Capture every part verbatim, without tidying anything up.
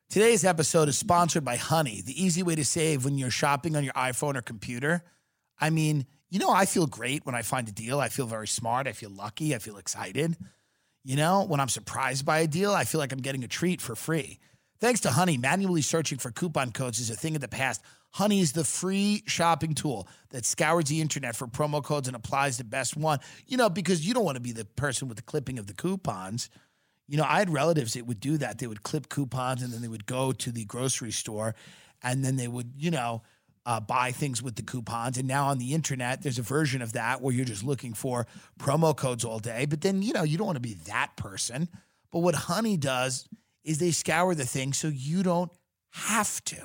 Today's episode is sponsored by Honey, the easy way to save when you're shopping on your iPhone or computer. I mean, you know, I feel great when I find a deal. I feel very smart. I feel lucky. I feel excited. You know, when I'm surprised by a deal, I feel like I'm getting a treat for free. Thanks to Honey, manually searching for coupon codes is a thing of the past. Honey is the free shopping tool that scours the internet for promo codes and applies the best one. You know, because you don't want to be the person with the clipping of the coupons. You know, I had relatives that would do that. They would clip coupons and then they would go to the grocery store and then they would, you know, uh, buy things with the coupons. And now on the internet, there's a version of that where you're just looking for promo codes all day. But then, you know, you don't want to be that person. But what Honey does is they scour the thing so you don't have to.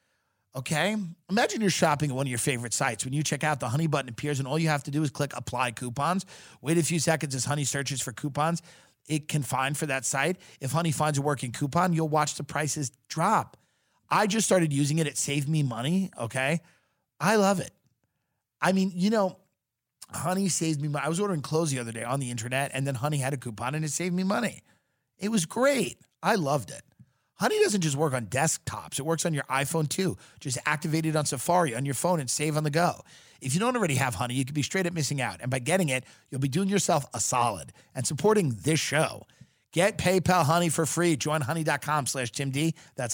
Okay? Imagine you're shopping at one of your favorite sites. When you check out, the Honey button appears and all you have to do is click apply coupons. Wait a few seconds as Honey searches for coupons it can find for that site. If Honey finds a working coupon, you'll watch the prices drop. I just started using it. It saved me money, okay? I love it. I mean, you know, Honey saves me money. I was ordering clothes the other day on the internet, and then Honey had a coupon, and it saved me money. It was great. I loved it. Honey doesn't just work on desktops. It works on your iPhone, too. Just activate it on Safari on your phone and save on the go. If you don't already have Honey, you could be straight up missing out. And by getting it, you'll be doing yourself a solid and supporting this show. Get PayPal Honey for free. Join honey.com slash Tim D. That's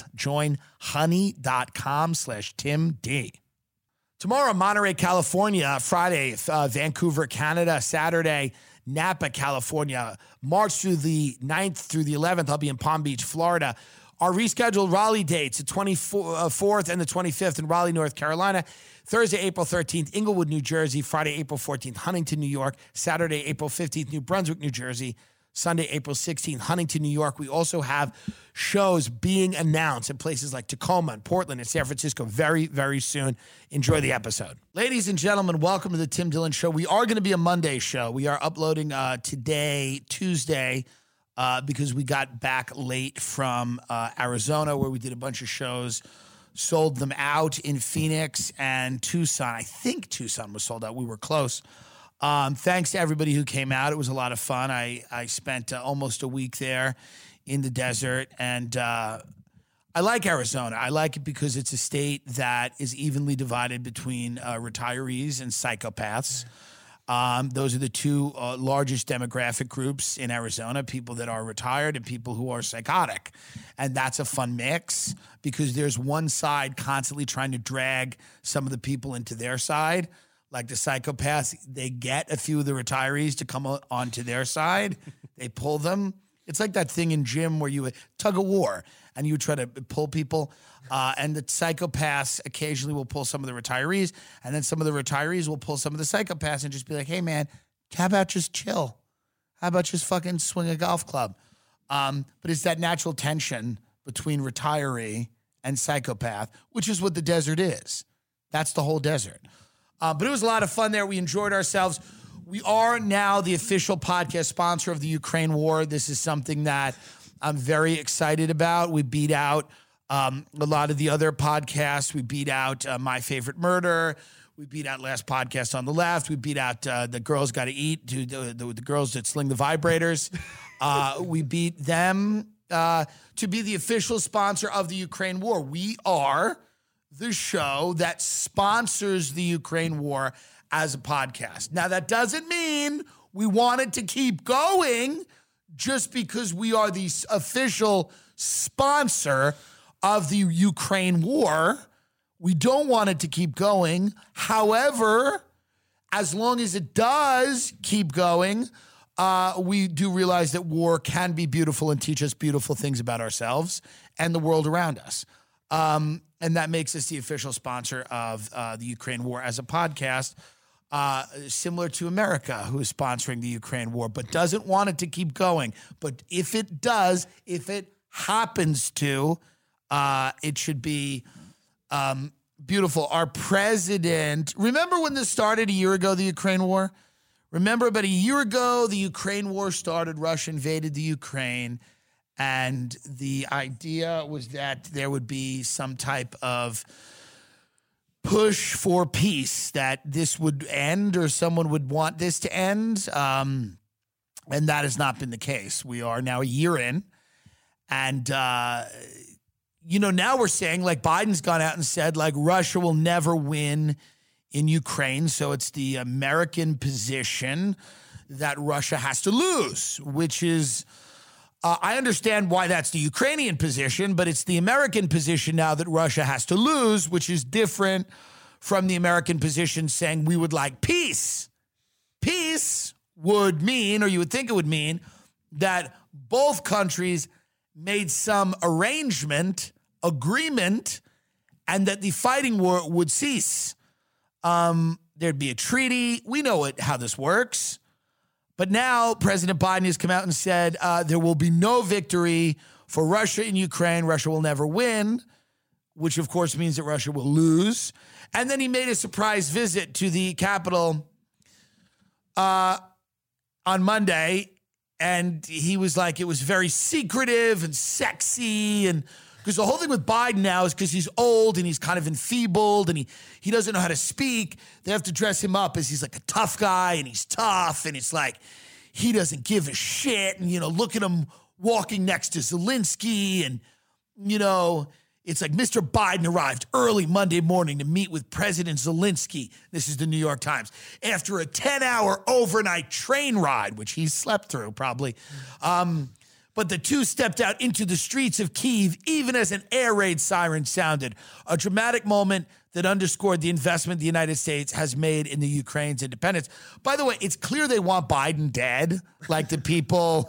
joinhoney.com slash Tim D. Tomorrow, Monterey, California. Friday, uh, Vancouver, Canada. Saturday, Napa, California. March through the ninth through the eleventh, I'll be in Palm Beach, Florida. Our rescheduled Raleigh dates, the twenty-fourth and the twenty-fifth in Raleigh, North Carolina. Thursday, April thirteenth, Inglewood, New Jersey. Friday, April fourteenth, Huntington, New York. Saturday, April fifteenth, New Brunswick, New Jersey. Sunday, April sixteenth, Huntington, New York. We also have shows being announced in places like Tacoma and Portland and San Francisco very, very soon. Enjoy the episode. Ladies and gentlemen, welcome to the Tim Dillon Show. We are going to be a Monday show. We are uploading uh, today, Tuesday, Uh, because we got back late from uh, Arizona where we did a bunch of shows, sold them out in Phoenix and Tucson. I think Tucson was sold out. We were close. Um, thanks to everybody who came out. It was a lot of fun. I, I spent uh, almost a week there in the desert, and uh, I like Arizona. I like it because it's a state that is evenly divided between uh, retirees and psychopaths. Um, those are the two uh, largest demographic groups in Arizona, people that are retired and people who are psychotic. And that's a fun mix because there's one side constantly trying to drag some of the people into their side. Like the psychopaths, they get a few of the retirees to come onto their side. They pull them. It's like that thing in gym where you tug of war and you try to pull people. Uh, and the psychopaths occasionally will pull some of the retirees, and then some of the retirees will pull some of the psychopaths and just be like, hey, man, how about just chill? How about just fucking swing a golf club? Um, but it's that natural tension between retiree and psychopath, which is what the desert is. That's the whole desert. Uh, but it was a lot of fun there. We enjoyed ourselves. We are now the official podcast sponsor of the Ukraine war. This is something that I'm very excited about. We beat out um, a lot of the other podcasts. We beat out uh, My Favorite Murder. We beat out Last Podcast on the Left. We beat out uh, The Girls Gotta Eat, to the, the, the girls that sling the vibrators. Uh, we beat them uh, to be the official sponsor of the Ukraine war. We are the show that sponsors the Ukraine war as a podcast. Now, that doesn't mean we want it to keep going just because we are the official sponsor of the Ukraine war. We don't want it to keep going. However, as long as it does keep going, uh, we do realize that war can be beautiful and teach us beautiful things about ourselves and the world around us. Um, and that makes us the official sponsor of uh, the Ukraine war as a podcast. Uh, similar to America, who is sponsoring the Ukraine war, but doesn't want it to keep going. But if it does, if it happens to, uh, it should be um, beautiful. Our president, remember when this started a year ago, the Ukraine war? Remember about a year ago, the Ukraine war started, Russia invaded the Ukraine, and the idea was that there would be some type of push for peace, that this would end or someone would want this to end. Um, and that has not been the case. We are now a year in, and, uh, you know, now we're saying, like, Biden's gone out and said, like, Russia will never win in Ukraine. So it's the American position that Russia has to lose, which is, uh, I understand why that's the Ukrainian position, but it's the American position now that Russia has to lose, which is different from the American position saying we would like peace. Peace would mean, or you would think it would mean, that both countries made some arrangement, agreement, and that the fighting war would cease. Um, there'd be a treaty. We know it, how this works. But now President Biden has come out and said uh, there will be no victory for Russia in Ukraine. Russia will never win, which of course means that Russia will lose. And then he made a surprise visit to the Capitol uh, on Monday. And he was like, it was very secretive and sexy. And because the whole thing with Biden now is because he's old and he's kind of enfeebled and he, he doesn't know how to speak. They have to dress him up as he's like a tough guy and he's tough. And it's like, he doesn't give a shit. And, you know, look at him walking next to Zelensky. And, you know, it's like Mister Biden arrived early Monday morning to meet with President Zelensky. This is the New York Times. After a ten-hour overnight train ride, which he slept through probably. Um, but the two stepped out into the streets of Kyiv even as an air raid siren sounded. A dramatic moment that underscored the investment the United States has made in the Ukraine's independence. By the way, it's clear they want Biden dead, like the people...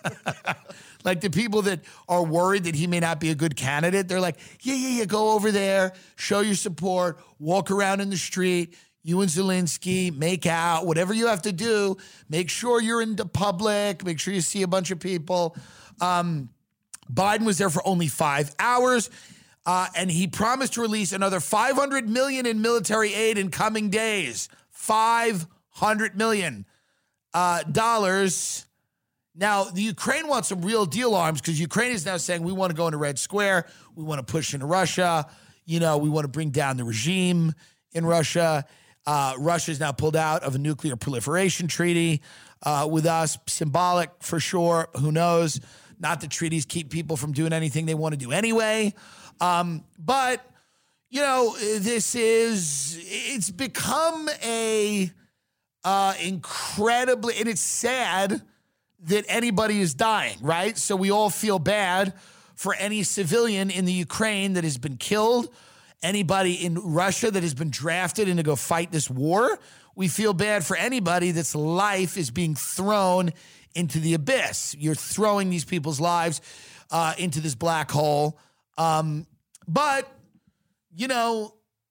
Like the people that are worried that he may not be a good candidate, they're like, yeah, yeah, yeah, go over there, show your support, walk around in the street, you and Zelensky, make out, whatever you have to do. Make sure you're in the public, make sure you see a bunch of people. Um, Biden was there for only five hours, uh, and he promised to release another five hundred million dollars in military aid in coming days. five hundred million dollars. Uh, Now, the Ukraine wants some real deal arms because Ukraine is now saying we want to go into Red Square. We want to push into Russia. You know, we want to bring down the regime in Russia. Uh, Russia's now pulled out of a nuclear proliferation treaty uh, with us. Symbolic for sure. Who knows? Not that treaties keep people from doing anything they want to do anyway. Um, but, you know, this is, it's become a uh, incredibly, and it's sad that anybody is dying, right? So we all feel bad for any civilian in the Ukraine that has been killed, anybody in Russia that has been drafted in to go fight this war. We feel bad for anybody that's life is being thrown into the abyss. You're throwing these people's lives uh, into this black hole. Um, but, you know,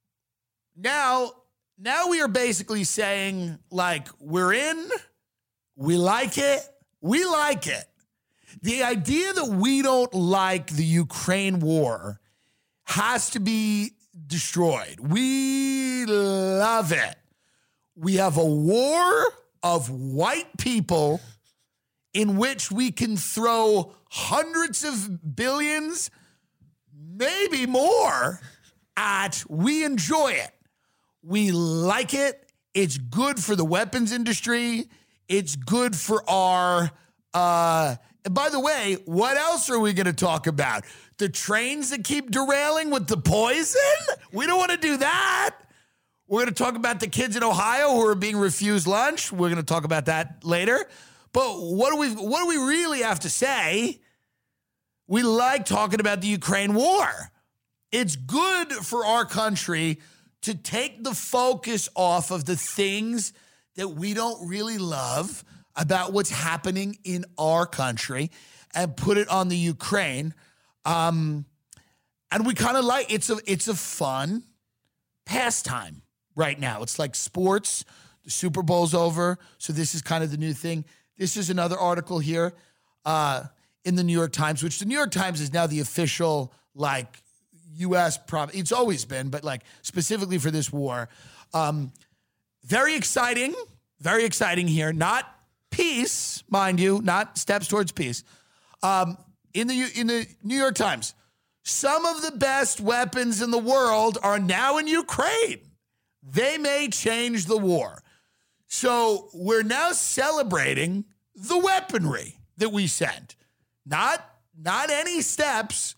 now, now we are basically saying, like, we're in, we like it, We like it. The idea that we don't like the Ukraine war has to be destroyed. We love it. We have a war of white people in which we can throw hundreds of billions, maybe more, at. We enjoy it. We like it. It's good for the weapons industry. It's good for our, uh, and by the way, what else are we going to talk about? The trains that keep derailing with the poison? We don't want to do that. We're going to talk about the kids in Ohio who are being refused lunch. We're going to talk about that later. But what do we, what do we really have to say? We like talking about the Ukraine war. It's good for our country to take the focus off of the things that we don't really love about what's happening in our country and put it on the Ukraine. Um, and we kind of like, it's a, it's a fun pastime right now. It's like sports. The Super Bowl's over. So this is kind of the new thing. This is another article here uh, in the New York Times, which the New York Times is now the official, like, U S prop. It's always been, but like specifically for this war. Um, Very exciting, very exciting here. Not peace, mind you, not steps towards peace. Um, in the in the New York Times, some of the best weapons in the world are now in Ukraine. They may change the war. So we're now celebrating the weaponry that we sent. Not, not any steps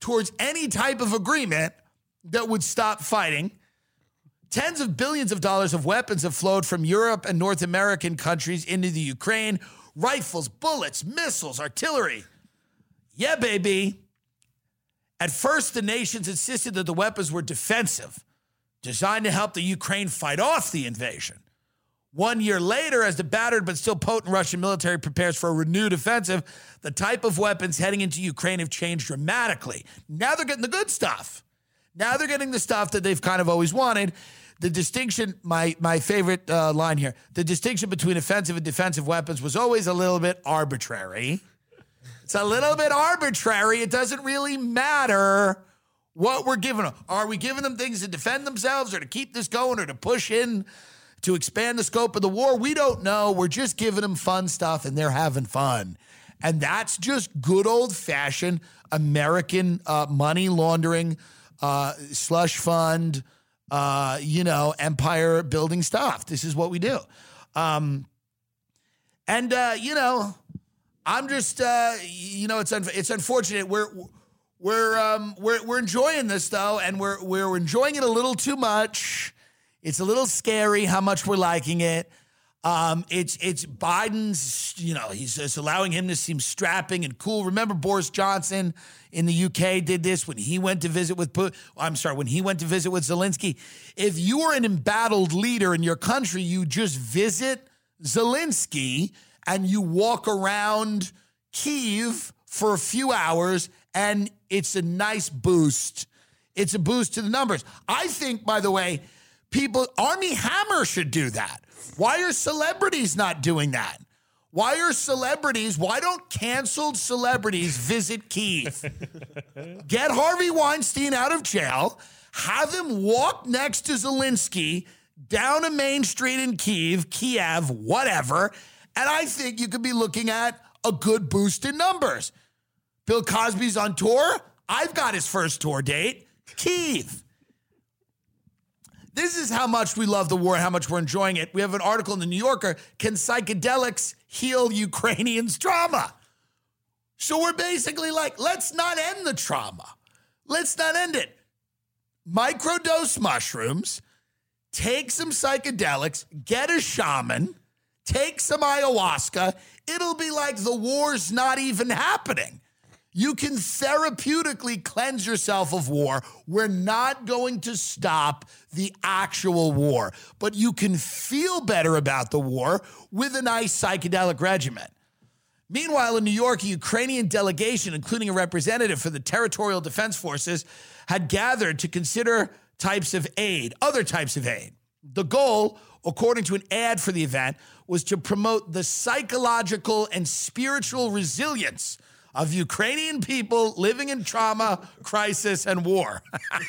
towards any type of agreement that would stop fighting. Tens of billions of dollars of weapons have flowed from Europe and North American countries into the Ukraine. Rifles, bullets, missiles, artillery. Yeah, baby. At first, the nations insisted that the weapons were defensive, designed to help the Ukraine fight off the invasion. One year later, as the battered but still potent Russian military prepares for a renewed offensive, the type of weapons heading into Ukraine have changed dramatically. Now they're getting the good stuff. Now they're getting the stuff that they've kind of always wanted. The distinction, my, my favorite uh, line here, the distinction between offensive and defensive weapons was always a little bit arbitrary. It's a little bit arbitrary. It doesn't really matter what we're giving them. Are we giving them things to defend themselves or to keep this going or to push in to expand the scope of the war? We don't know. We're just giving them fun stuff and they're having fun. And that's just good old-fashioned American uh, money laundering, uh, slush fund, uh, you know, empire building stuff. This is what we do. Um, and, uh, you know, I'm just, uh, you know, it's un- it's unfortunate. We're we're um, we're we're enjoying this though, and we're we're enjoying it a little too much. It's a little scary how much we're liking it. Um, it's it's Biden's, you know, he's just allowing him to seem strapping and cool. Remember Boris Johnson in the U K did this when he went to visit with Putin. I'm sorry, when he went to visit with Zelensky. If you are an embattled leader in your country, you just visit Zelensky and you walk around Kyiv for a few hours, and it's a nice boost. It's a boost to the numbers. I think, by the way, people, Armie Hammer should do that. Why are celebrities not doing that? Why are celebrities, why don't canceled celebrities visit Kyiv? Get Harvey Weinstein out of jail, have him walk next to Zelensky down a main street in Kyiv, Kiev, whatever, and I think you could be looking at a good boost in numbers. Bill Cosby's on tour. I've got his first tour date, Kyiv. This is how much we love the war and how much we're enjoying it. We have an article in the New Yorker, Can Psychedelics Heal Ukrainians' Trauma? So we're basically like, let's not end the trauma. Let's not end it. Microdose mushrooms, take some psychedelics, get a shaman, take some ayahuasca. It'll be like the war's not even happening. You can therapeutically cleanse yourself of war. We're not going to stop the actual war, but you can feel better about the war with a nice psychedelic regimen. Meanwhile, in New York, a Ukrainian delegation, including a representative for the Territorial Defense Forces, had gathered to consider types of aid, other types of aid. The goal, according to an ad for the event, was to promote the psychological and spiritual resilience of Ukrainian people living in trauma, crisis, and war.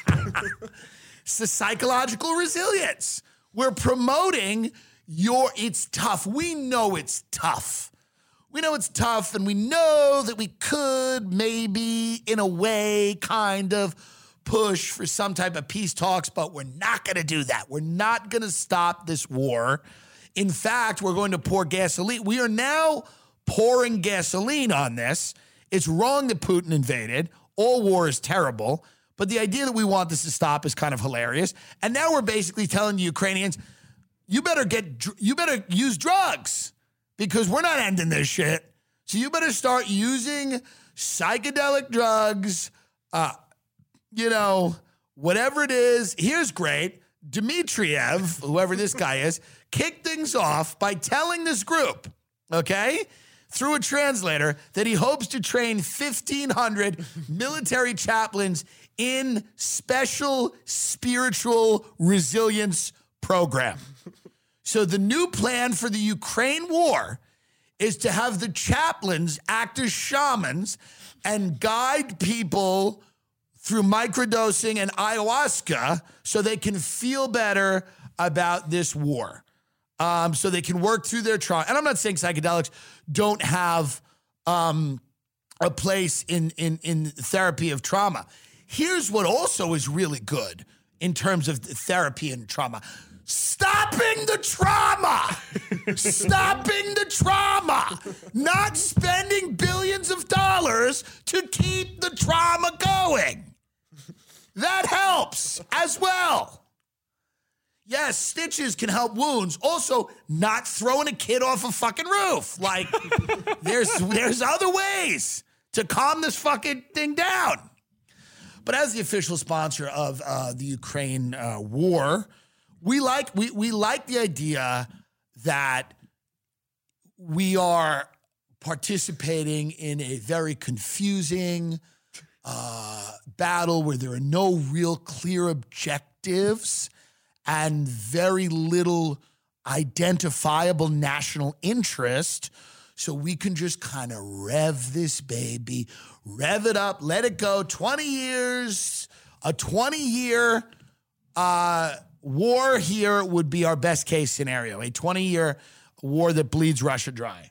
It's the psychological resilience. We're promoting your, it's tough. We know it's tough. We know it's tough, and we know that we could maybe, in a way, kind of push for some type of peace talks, but we're not going to do that. We're not going to stop this war. In fact, we're going to pour gasoline. We are now pouring gasoline on this. It's wrong that Putin invaded. All war is terrible. But the idea that we want this to stop is kind of hilarious. And now we're basically telling the Ukrainians, you better get, you better use drugs because we're not ending this shit. So you better start using psychedelic drugs, uh, you know, whatever it is. Here's great. Dmitriev, whoever this guy is, kicked things off by telling this group, okay, through a translator, that he hopes to train fifteen hundred military chaplains in special spiritual resilience program. So the new plan for the Ukraine war is to have the chaplains act as shamans and guide people through microdosing and ayahuasca so they can feel better about this war. Um, so they can work through their trauma. And I'm not saying psychedelics don't have um, a place in, in, in therapy of trauma. Here's what also is really good in terms of therapy and trauma. Stopping the trauma. Stopping the trauma. Not spending billions of dollars to keep the trauma going. sewing. That helps as well. Yes, stitches can help wounds. Also, not throwing a kid off a fucking roof. Like, there's there's other ways to calm this fucking thing down. But as the official sponsor of uh, the Ukraine uh, war, we like we we like the idea that we are participating in a very confusing uh, battle where there are no real clear objectives and very little identifiable national interest. So we can just kind of rev this baby, rev it up, let it go. twenty years, a twenty-year uh, war here would be our best case scenario, a twenty-year war that bleeds Russia dry.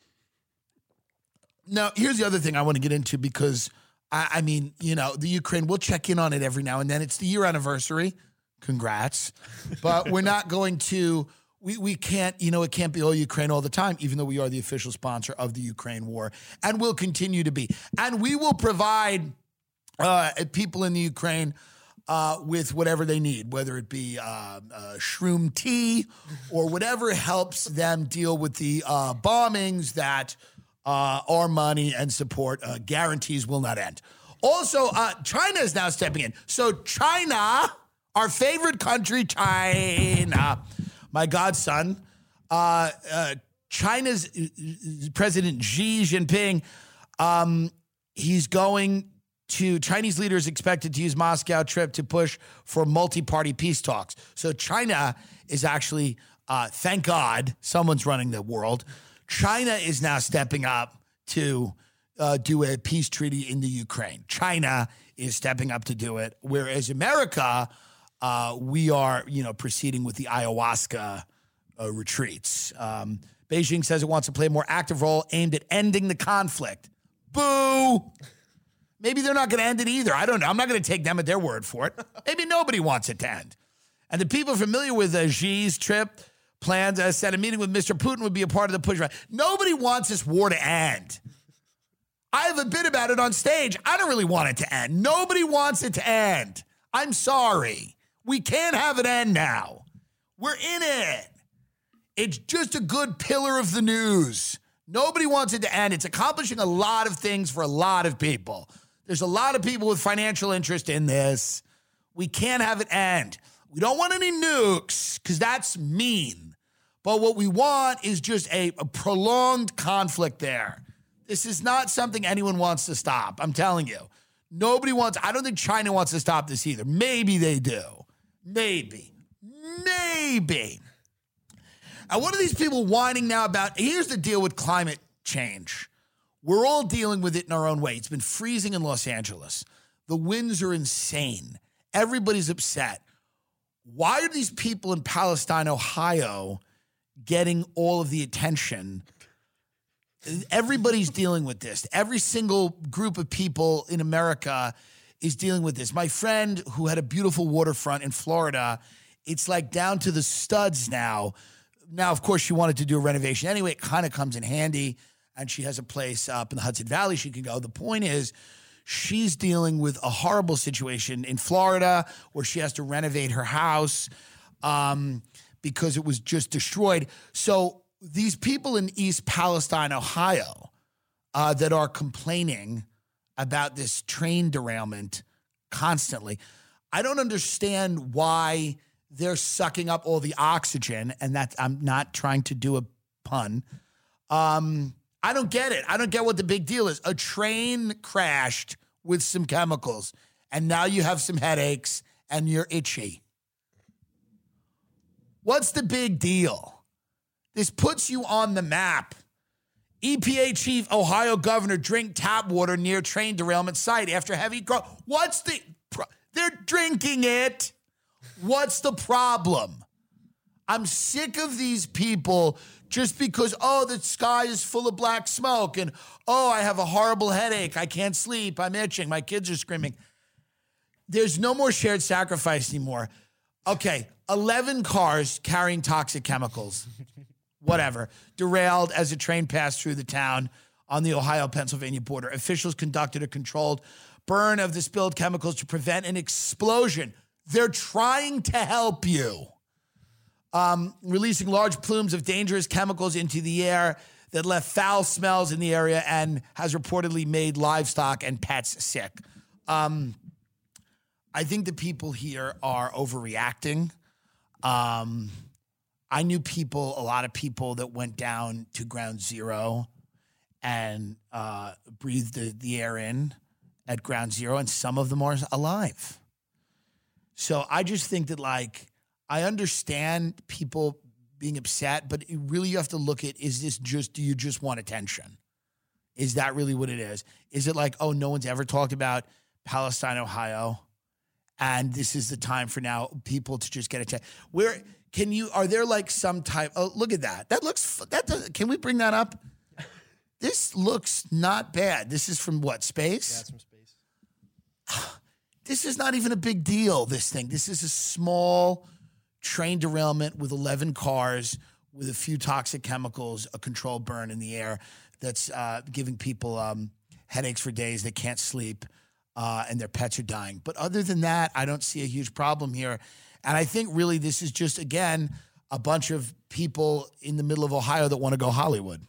Now, here's the other thing I want to get into because, I, I mean, you know, the Ukraine, we'll check in on it every now and then. It's the year anniversary. Congrats. But we're not going to, we, we can't, you know, it can't be all Ukraine all the time, even though we are the official sponsor of the Ukraine war and will continue to be. And we will provide uh, people in the Ukraine uh, with whatever they need, whether it be uh, uh, shroom tea or whatever helps them deal with the uh, bombings that uh, our money and support uh, guarantees will not end. Also, uh, China is now stepping in. So China, our favorite country, China, my godson, uh, uh, China's President Xi Jinping, um, he's going to, Chinese leaders expected to use Moscow trip to push for multi-party peace talks. So China is actually, uh, thank God, someone's running the world. China is now stepping up to uh, do a peace treaty in the Ukraine. China is stepping up to do it, whereas America, Uh, we are, you know, proceeding with the ayahuasca uh, retreats. Um, Beijing says it wants to play a more active role aimed at ending the conflict. Boo! Maybe they're not going to end it either. I don't know. I'm not going to take them at their word for it. Maybe nobody wants it to end. And the people familiar with uh, Xi's trip plans uh, said a meeting with Mister Putin would be a part of the push. Nobody wants this war to end. I have a bit about it on stage. I don't really want it to end. Nobody wants it to end. I'm sorry. We can't have it end now. We're in it. It's just a good pillar of the news. Nobody wants it to end. It's accomplishing a lot of things for a lot of people. There's a lot of people with financial interest in this. We can't have it end. We don't want any nukes because that's mean. But what we want is just a, a prolonged conflict there. This is not something anyone wants to stop. I'm telling you. Nobody wants, I don't think China wants to stop this either. Maybe they do. Maybe. Maybe. And what are these people whining now about? Here's the deal with climate change. We're all dealing with it in our own way. It's been freezing in Los Angeles. The winds are insane. Everybody's upset. Why are these people in Palestine, Ohio, getting all of the attention? Everybody's dealing with this. Every single group of people in America is dealing with this. My friend who had a beautiful waterfront in Florida, it's like down to the studs now. Now, of course, she wanted to do a renovation anyway. It kind of comes in handy, and she has a place up in the Hudson Valley she can go. The point is, she's dealing with a horrible situation in Florida where she has to renovate her house um, because it was just destroyed. So these people in East Palestine, Ohio, uh, that are complaining about this train derailment constantly, I don't understand why they're sucking up all the oxygen, and that I'm not trying to do a pun. Um, I don't get it. I don't get what the big deal is. A train crashed with some chemicals, and now you have some headaches, and you're itchy. What's the big deal? This puts you on the map. E P A chief, Ohio governor, drink tap water near train derailment site after heavy growth. What's the, pro- they're drinking it. What's the problem? I'm sick of these people just because, oh, the sky is full of black smoke and, oh, I have a horrible headache. I can't sleep. I'm itching. My kids are screaming. There's no more shared sacrifice anymore. Okay, eleven cars carrying toxic chemicals, whatever, derailed as a train passed through the town on the Ohio-Pennsylvania border. Officials conducted a controlled burn of the spilled chemicals to prevent an explosion. They're trying to help you. Um, releasing large plumes of dangerous chemicals into the air that left foul smells in the area and has reportedly made livestock and pets sick. Um, I think the people here are overreacting. Um, I knew people, a lot of people that went down to ground zero and uh, breathed the, the air in at ground zero, and some of them are alive. So I just think that, like, I understand people being upset, but it really you have to look at, is this just, do you just want attention? Is that really what it is? Is it like, oh, no one's ever talked about Palestine, Ohio, and this is the time for now people to just get attention? Where can you, are there like some type, oh, look at that. That looks, that does, can we bring that up? This looks not bad. This is from what, space? Yeah, it's from space. This is not even a big deal, this thing. This is a small train derailment with eleven cars with a few toxic chemicals, a controlled burn in the air that's uh, giving people um, headaches for days. They can't sleep, uh, and their pets are dying. But other than that, I don't see a huge problem here. And I think really this is just, again, a bunch of people in the middle of Ohio that want to go Hollywood.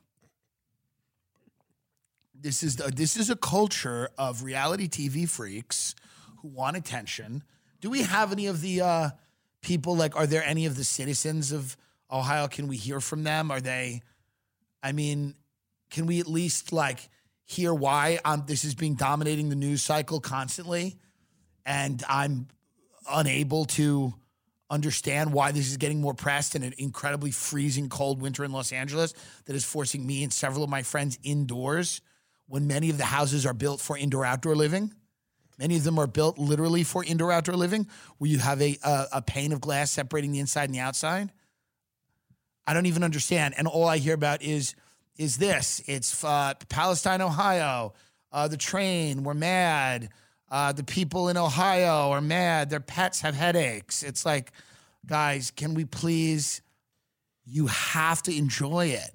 This is, the, this is a culture of reality T V freaks who want attention. Do we have any of the uh, people, like, are there any of the citizens of Ohio? Can we hear from them? Are they, I mean, can we at least, like, hear why um, this is being dominating the news cycle constantly? And I'm unable to understand why this is getting more press in an incredibly freezing cold winter in Los Angeles that is forcing me and several of my friends indoors when many of the houses are built for indoor-outdoor living. Many of them are built literally for indoor-outdoor living, where you have a, a a pane of glass separating the inside and the outside. I don't even understand. And all I hear about is, is this. It's uh, Palestine, Ohio. Uh, the train, we're mad. Uh, the people in Ohio are mad. Their pets have headaches. It's like, guys, can we please, you have to enjoy it.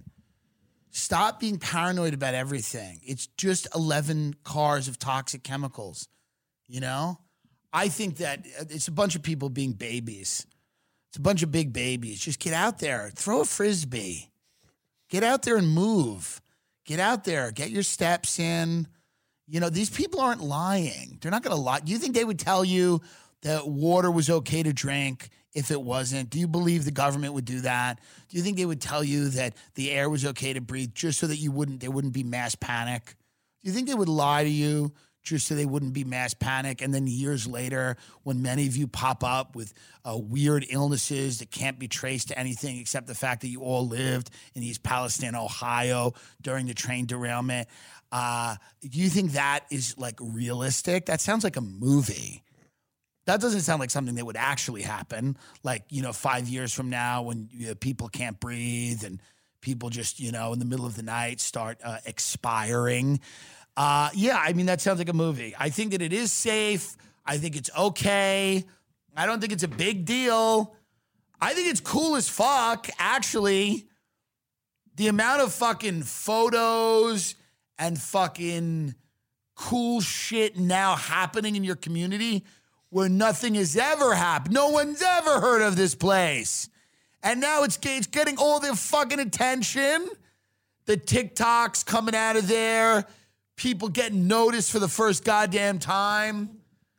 Stop being paranoid about everything. It's just eleven cars of toxic chemicals. You know, I think that it's a bunch of people being babies. It's a bunch of big babies. Just get out there, throw a Frisbee, get out there and move. Get out there, get your steps in. You know, these people aren't lying. They're not going to lie. Do you think they would tell you that water was okay to drink if it wasn't? Do you believe the government would do that? Do you think they would tell you that the air was okay to breathe just so that you wouldn't, there wouldn't be mass panic? Do you think they would lie to you just so they wouldn't be mass panic? And then years later, when many of you pop up with uh, weird illnesses that can't be traced to anything except the fact that you all lived in East Palestine, Ohio during the train derailment, uh, do you think that is like realistic? That sounds like a movie. That doesn't sound like something that would actually happen. Like, you know, five years from now when you know, people can't breathe and people just, you know, in the middle of the night start uh, expiring. Uh, yeah, I mean, that sounds like a movie. I think that it is safe. I think it's okay. I don't think it's a big deal. I think it's cool as fuck, actually. The amount of fucking photos and fucking cool shit now happening in your community where nothing has ever happened. No one's ever heard of this place. And now it's, it's getting all the fucking attention. The TikToks coming out of there. People getting noticed for the first goddamn time.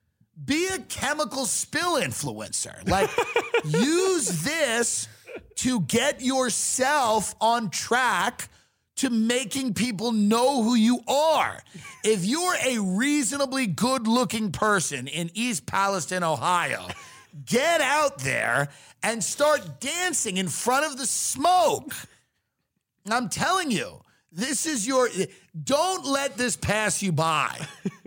Be a chemical spill influencer. Like, use this to get yourself on track to making people know who you are. If you're a reasonably good-looking person in East Palestine, Ohio, get out there and start dancing in front of the smoke. I'm telling you. This is your, don't let this pass you by.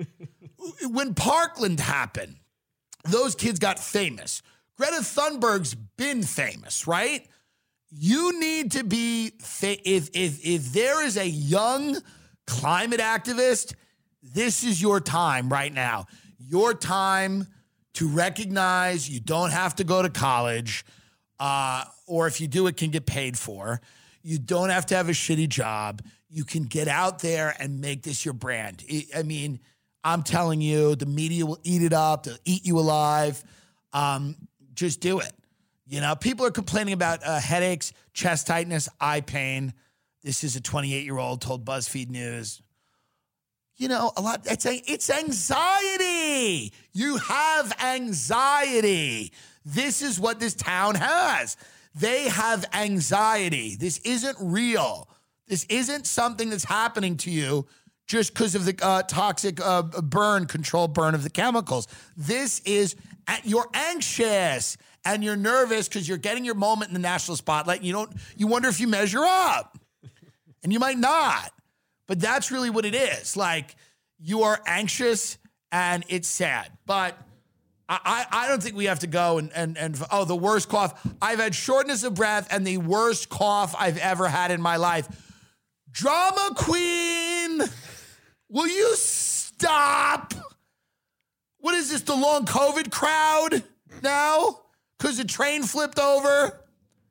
When Parkland happened, those kids got famous. Greta Thunberg's been famous, right? You need to be, fa- if, if, if there is a young climate activist, this is your time right now. Your time to recognize you don't have to go to college, uh, or if you do, it can get paid for. You don't have to have a shitty job. You can get out there and make this your brand. I mean, I'm telling you, the media will eat it up. They'll eat you alive. Um, just do it. You know, people are complaining about uh, headaches, chest tightness, eye pain. This is a twenty-eight-year-old told BuzzFeed News. You know, a lot. It's a, it's anxiety. You have anxiety. This is what this town has. They have anxiety. This isn't real. This isn't something that's happening to you just because of the uh, toxic uh, burn, controlled burn of the chemicals. This is, you're anxious and you're nervous because you're getting your moment in the national spotlight. And you don't, you wonder if you measure up, and you might not. But that's really what it is. Like, you are anxious and it's sad. But I, I don't think we have to go and, and, and, oh, the worst cough. I've had shortness of breath and the worst cough I've ever had in my life. Drama queen, will you stop? What is this, the long COVID crowd now? Because the train flipped over?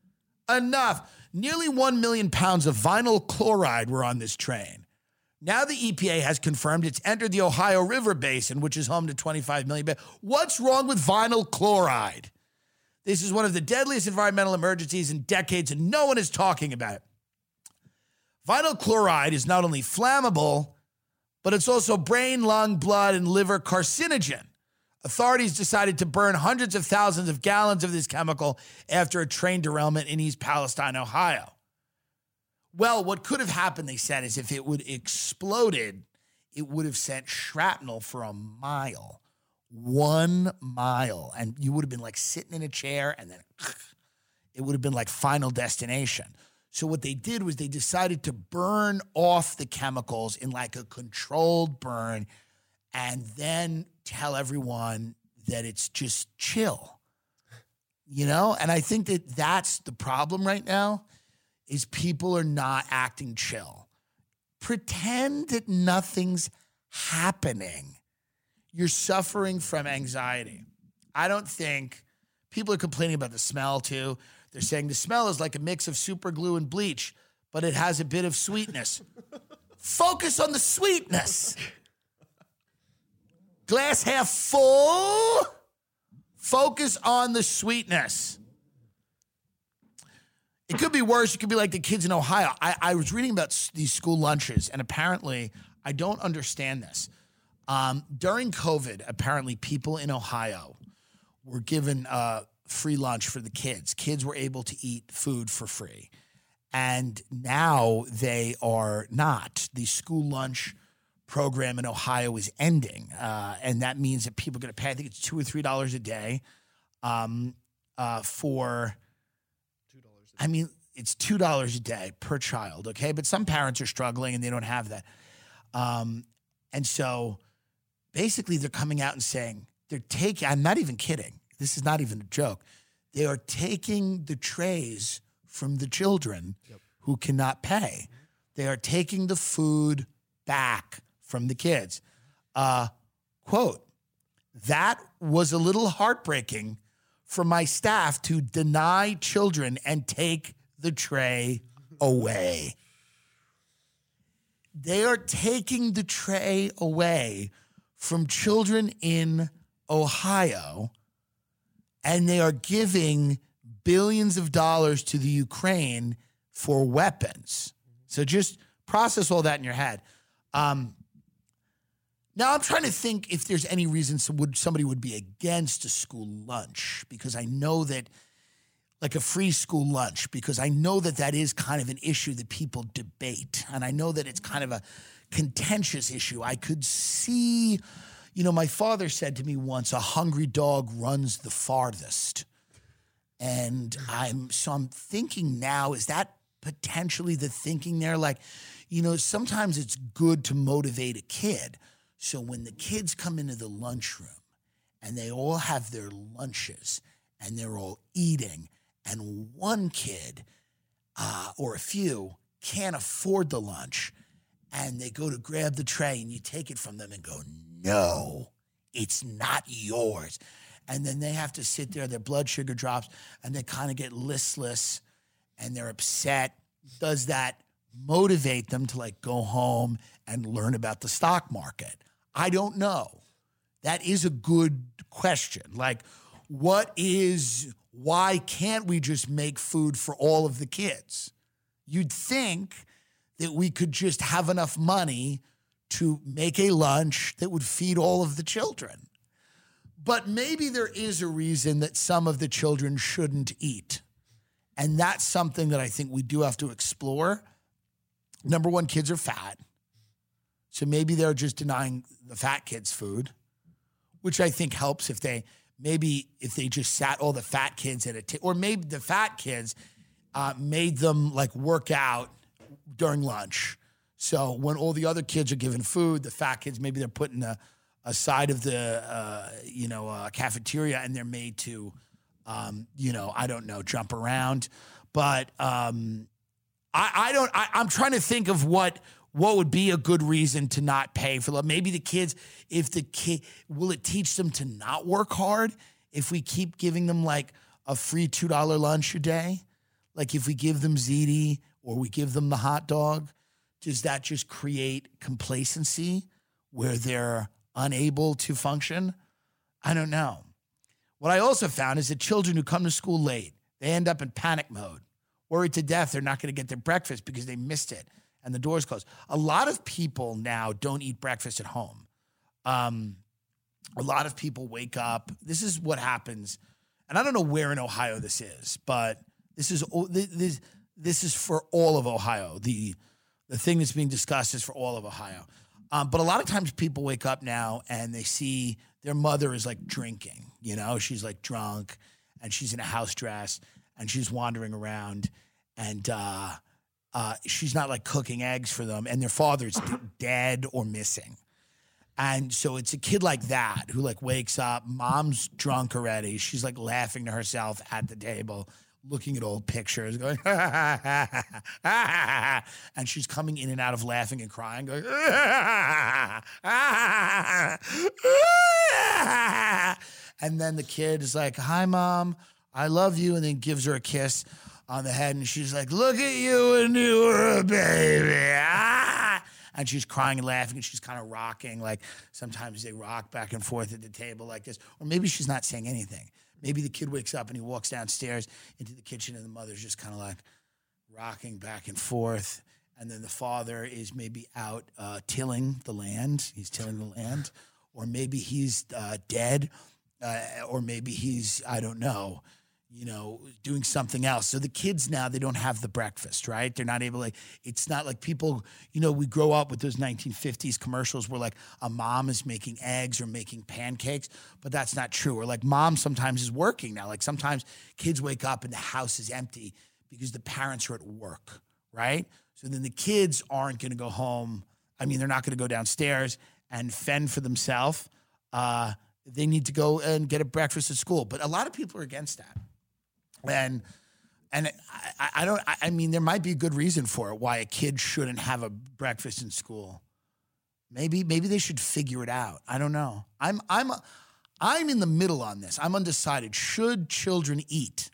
Enough. Nearly one million pounds of vinyl chloride were on this train. Now the E P A has confirmed it's entered the Ohio River Basin, which is home to twenty-five million. Ba- What's wrong with vinyl chloride? This is one of the deadliest environmental emergencies in decades, and no one is talking about it. Vinyl chloride is not only flammable, but it's also brain, lung, blood, and liver carcinogen. Authorities decided to burn hundreds of thousands of gallons of this chemical after a train derailment in East Palestine, Ohio. Well, what could have happened, they said, is if it would exploded, it would have sent shrapnel for a mile. One mile. And you would have been like sitting in a chair, and then it would have been like Final Destination. So what they did was they decided to burn off the chemicals in like a controlled burn and then tell everyone that it's just chill. You know? And I think that that's the problem right now. Is people are not acting chill. Pretend that nothing's happening. You're suffering from anxiety. I don't think, people are complaining about the smell too. They're saying the smell is like a mix of super glue and bleach, but it has a bit of sweetness. Focus on the sweetness. Glass half full. Focus on the sweetness. It could be worse. It could be like the kids in Ohio. I, I was reading about s- these school lunches, and apparently, I don't understand this. Um, during COVID, apparently, people in Ohio were given uh, free lunch for the kids. Kids were able to eat food for free. And now they are not. The school lunch program in Ohio is ending. Uh, and that means that people are going to pay, I think it's two or three dollars a day um, uh, for... I mean, it's two dollars a day per child, okay? But some parents are struggling and they don't have that. Um, and so basically they're coming out and saying, they're taking, I'm not even kidding. This is not even a joke. They are taking the trays from the children yep. who cannot pay. They are taking the food back from the kids. Uh, quote, that was a little heartbreaking for my staff to deny children and take the tray away. They are taking the tray away from children in Ohio, and they are giving billions of dollars to the Ukraine for weapons. So just process all that in your head. Um, Now, I'm trying to think if there's any reason some would, somebody would be against a school lunch, because I know that, like a free school lunch, because I know that that is kind of an issue that people debate. And I know that it's kind of a contentious issue. I could see, you know, my father said to me once, a hungry dog runs the farthest. And I'm, so I'm thinking now, is that potentially the thinking there? Like, you know, sometimes it's good to motivate a kid. So when the kids come into the lunchroom and they all have their lunches and they're all eating, and one kid uh, or a few can't afford the lunch, and they go to grab the tray and you take it from them and go, no, it's not yours. And then they have to sit there, their blood sugar drops, and they kind of get listless and they're upset. Does that motivate them to like go home and learn about the stock market? I don't know. That is a good question. Like, what is, why can't we just make food for all of the kids? You'd think that we could just have enough money to make a lunch that would feed all of the children. But maybe there is a reason that some of the children shouldn't eat. And that's something that I think we do have to explore. Number one, kids are fat. So maybe they're just denying the fat kids food, which I think helps if they, maybe if they just sat all the fat kids at a table, or maybe the fat kids uh, made them like work out during lunch. So when all the other kids are given food, the fat kids, maybe they're put in a, a side of the, uh, you know, uh, cafeteria, and they're made to, um, you know, I don't know, jump around. But um, I, I don't, I, I'm trying to think of what, what would be a good reason to not pay for love. Maybe the kids, if the kid, will it teach them to not work hard if we keep giving them like a free two dollars lunch a day? Like if we give them ziti or we give them the hot dog, does that just create complacency where they're unable to function? I don't know. What I also found is that children who come to school late, they end up in panic mode, worried to death they're not going to get their breakfast because they missed it and the door's closed. A lot of people now don't eat breakfast at home. Um, a lot of people wake up. This is what happens. And I don't know where in Ohio this is, but this is this, this is for all of Ohio. The The thing that's being discussed is for all of Ohio. Um, but a lot of times people wake up now and they see their mother is like drinking, you know, she's like drunk and she's in a house dress and she's wandering around and uh, uh, she's not like cooking eggs for them and their father's d- dead or missing. And so it's a kid like that who like wakes up, mom's drunk already. She's like laughing to herself at the table, looking at old pictures, going, and she's coming in and out of laughing and crying, going, and then the kid is like, hi, Mom, I love you, and then gives her a kiss on the head, and she's like, look at you when you were a baby. And she's crying and laughing, and she's kind of rocking, like sometimes they rock back and forth at the table like this, or maybe she's not saying anything. Maybe the kid wakes up and he walks downstairs into the kitchen and the mother's just kind of like rocking back and forth. And then the father is maybe out uh, tilling the land. He's tilling the land. Or maybe he's uh, dead. Uh, or maybe he's, I don't know, you know, doing something else. So the kids now, they don't have the breakfast, right? They're not able to, it's not like people, you know, we grow up with those nineteen fifties commercials where like a mom is making eggs or making pancakes, but that's not true. Or like mom sometimes is working now. Like sometimes kids wake up and the house is empty because the parents are at work, right? So then the kids aren't going to go home. I mean, they're not going to go downstairs and fend for themselves. Uh, they need to go and get a breakfast at school. But a lot of people are against that. And and I, I don't, I mean, there might be a good reason for it, why a kid shouldn't have a breakfast in school. Maybe maybe they should figure it out. I don't know. I'm I'm I'm in the middle on this. I'm undecided. Should children eat?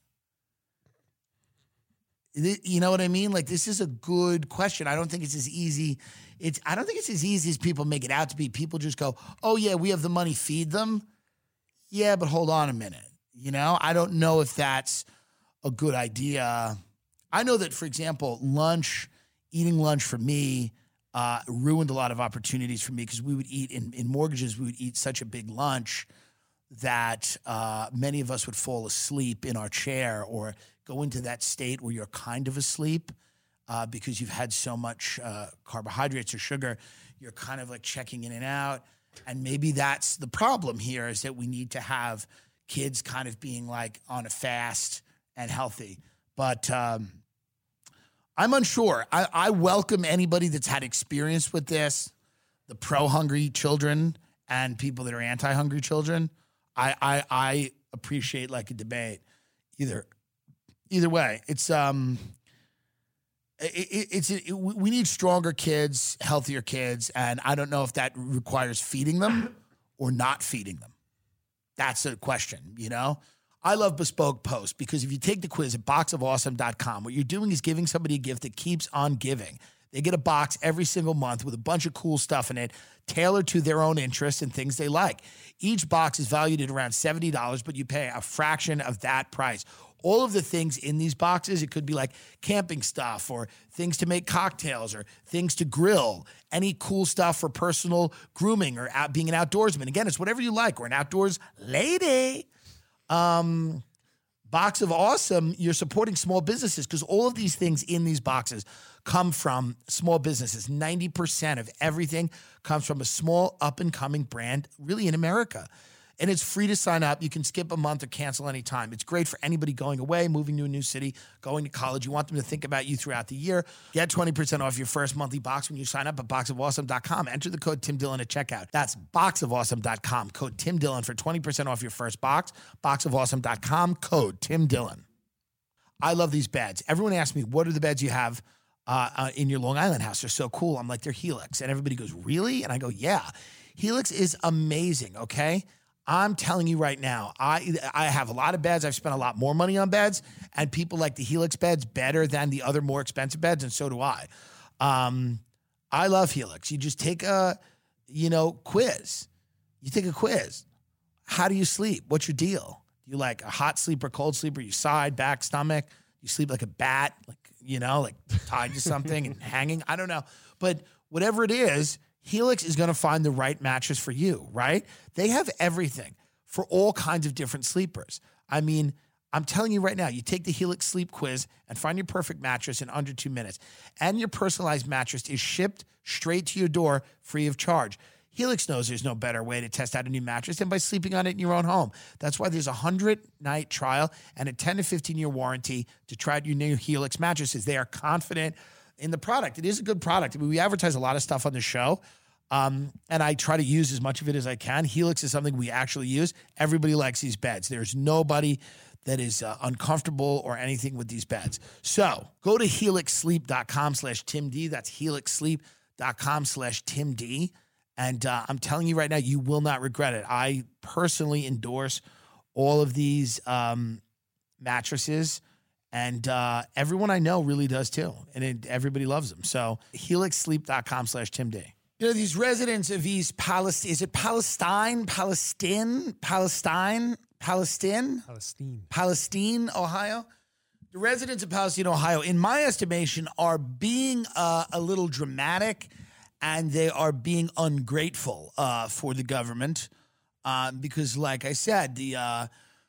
You know what I mean? Like, this is a good question. I don't think it's as easy. It's I don't think it's as easy as people make it out to be. People just go, oh, yeah, we have the money, feed them. Yeah, but hold on a minute. You know, I don't know if that's a good idea. I know that, for example, lunch, eating lunch for me uh, ruined a lot of opportunities for me because we would eat in, in mortgages, we would eat such a big lunch that uh, many of us would fall asleep in our chair or go into that state where you're kind of asleep uh, because you've had so much uh, carbohydrates or sugar. You're kind of like checking in and out. And maybe that's the problem here, is that we need to have kids kind of being like on a fast and healthy. But um, I'm unsure. I, I welcome anybody that's had experience with this, the pro-hungry children and people that are anti-hungry children. I, I, I appreciate like a debate. Either either way, it's um, it, it, it's it, we need stronger kids, healthier kids, and I don't know if that requires feeding them or not feeding them. That's a question, you know? I love Bespoke Post because if you take the quiz at box of awesome dot com, what you're doing is giving somebody a gift that keeps on giving. They get a box every single month with a bunch of cool stuff in it, tailored to their own interests and things they like. Each box is valued at around seventy dollars, but you pay a fraction of that price. All of the things in these boxes, it could be like camping stuff or things to make cocktails or things to grill, any cool stuff for personal grooming or out, being an outdoorsman. Again, it's whatever you like, or an outdoors lady. Um, Box of Awesome, you're supporting small businesses because all of these things in these boxes come from small businesses. ninety percent of everything comes from a small up-and-coming brand, really in America. And it's free to sign up. You can skip a month or cancel anytime. It's great for anybody going away, moving to a new city, going to college. You want them to think about you throughout the year. Get twenty percent off your first monthly box when you sign up at box of awesome dot com. Enter the code Tim Dillon at checkout. That's box of awesome dot com. Code Tim Dillon for twenty percent off your first box. box of awesome dot com. Code Tim Dillon. I love these beds. Everyone asks me, what are the beds you have uh, uh, in your Long Island house? They're so cool. I'm like, they're Helix. And everybody goes, really? And I go, yeah. Helix is amazing, okay? I'm telling you right now, I I have a lot of beds. I've spent a lot more money on beds, and people like the Helix beds better than the other more expensive beds, and so do I. Um, I love Helix. You just take a, you know, quiz. You take a quiz. How do you sleep? What's your deal? Do you like a hot sleeper, cold sleeper? You side, back, stomach? You sleep like a bat, like, you know, like tied to something and hanging? I don't know. But whatever it is, Helix is going to find the right mattress for you, right? They have everything for all kinds of different sleepers. I mean, I'm telling you right now, you take the Helix sleep quiz and find your perfect mattress in under two minutes. And your personalized mattress is shipped straight to your door free of charge. Helix knows there's no better way to test out a new mattress than by sleeping on it in your own home. That's why there's a one hundred night trial and a ten to fifteen year warranty to try out your new Helix mattresses. They are confident in the product. It is a good product. I mean, we advertise a lot of stuff on the show, um, and I try to use as much of it as I can. Helix is something we actually use. Everybody likes these beds. There's nobody that is uh, uncomfortable or anything with these beds. So go to helix sleep dot com slash Tim D. That's helix sleep dot com slash Tim D. And uh, I'm telling you right now, you will not regret it. I personally endorse all of these um, mattresses. And uh, everyone I know really does too. And it, everybody loves them. So helix sleep dot com slash Tim D. You know, these residents of East Palestine, is it Palestine, Palestine, Palestine, Palestine? Palestine. Palestine, Ohio? The residents of Palestine, Ohio, in my estimation, are being uh, a little dramatic, and they are being ungrateful uh, for the government. Uh, because like I said, the... Uh,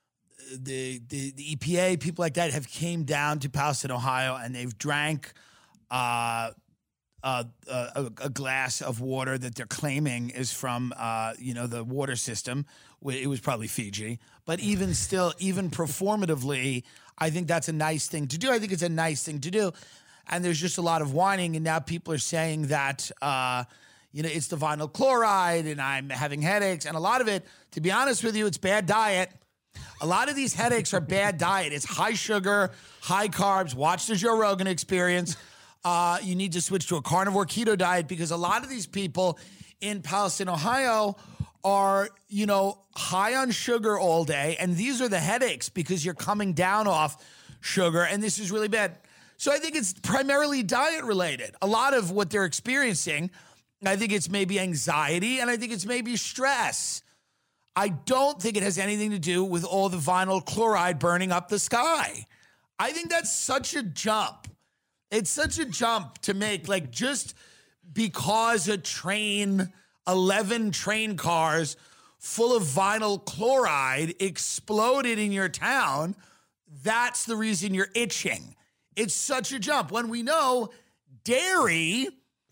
The, the the E P A, people like that, have came down to Palestine, Ohio, and they've drank uh, uh, a, a glass of water that they're claiming is from, uh, you know, the water system. It was probably Fiji. But even still, even performatively, I think that's a nice thing to do. I think it's a nice thing to do. And there's just a lot of whining, and now people are saying that, uh, you know, it's the vinyl chloride, and I'm having headaches. And a lot of it, to be honest with you, it's bad diet. A lot of these headaches are bad diet. It's high sugar, high carbs. Watch the Joe Rogan Experience. Uh, you need to switch to a carnivore keto diet, because a lot of these people in Palestine, Ohio are, you know, high on sugar all day. And these are the headaches because you're coming down off sugar, and this is really bad. So I think it's primarily diet related. A lot of what they're experiencing, I think it's maybe anxiety, and I think it's maybe stress. I don't think it has anything to do with all the vinyl chloride burning up the sky. I think that's such a jump. It's such a jump to make, like, just because a train, eleven train cars full of vinyl chloride exploded in your town, that's the reason you're itching. It's such a jump when we know dairy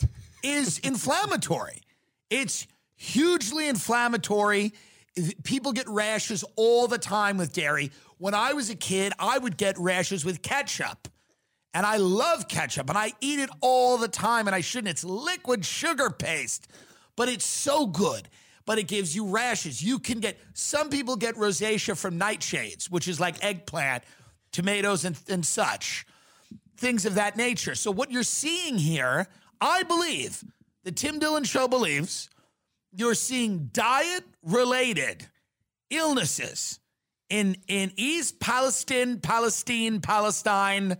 is inflammatory. It's hugely inflammatory. People get rashes all the time with dairy. When I was a kid, I would get rashes with ketchup. And I love ketchup, and I eat it all the time, and I shouldn't. It's liquid sugar paste, but it's so good. But it gives you rashes. You can get, some people get rosacea from nightshades, which is like eggplant, tomatoes, and, and such. Things of that nature. So what you're seeing here, I believe, the Tim Dillon Show believes, you're seeing diet-related illnesses in, in East Palestine, Palestine, Palestine,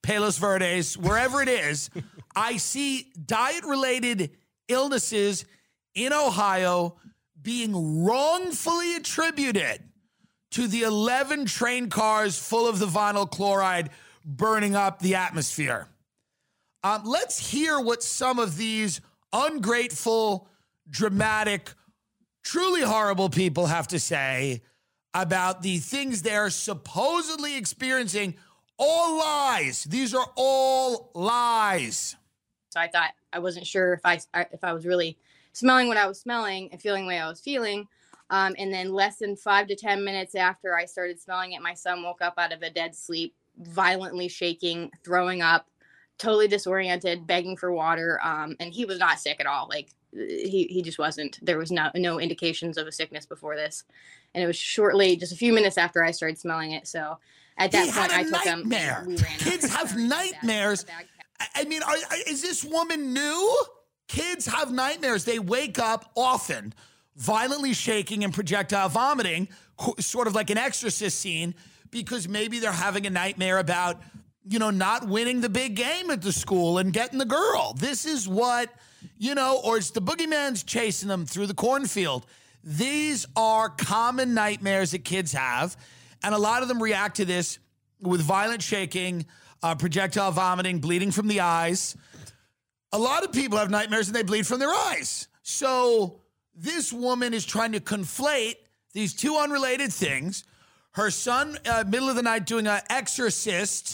Palos Verdes, wherever it is, I see diet-related illnesses in Ohio being wrongfully attributed to the eleven train cars full of the vinyl chloride burning up the atmosphere. Um, let's hear what some of these ungrateful, dramatic, truly horrible people have to say about the things they're supposedly experiencing. All lies. These are all lies. So I thought, I wasn't sure if I if I was really smelling what I was smelling and feeling the way I was feeling. Um, and then less than five to ten minutes after I started smelling it, my son woke up out of a dead sleep, violently shaking, throwing up, totally disoriented, begging for water. Um, and he was not sick at all. Like he, he just wasn't. There was no, no indications of a sickness before this. And it was shortly, just a few minutes after I started smelling it. So at that he point, had a I took nightmare. him. We ran Kids out. have nightmares. I mean, are, is this woman new? Kids have nightmares. They wake up often, violently shaking and projectile vomiting, sort of like an Exorcist scene, because maybe they're having a nightmare about, you know, not winning the big game at the school and getting the girl. This is what, you know, or it's the boogeyman's chasing them through the cornfield. These are common nightmares that kids have, and a lot of them react to this with violent shaking, uh, projectile vomiting, bleeding from the eyes. A lot of people have nightmares and they bleed from their eyes. So this woman is trying to conflate these two unrelated things. Her son, uh, middle of the night, doing an exorcist,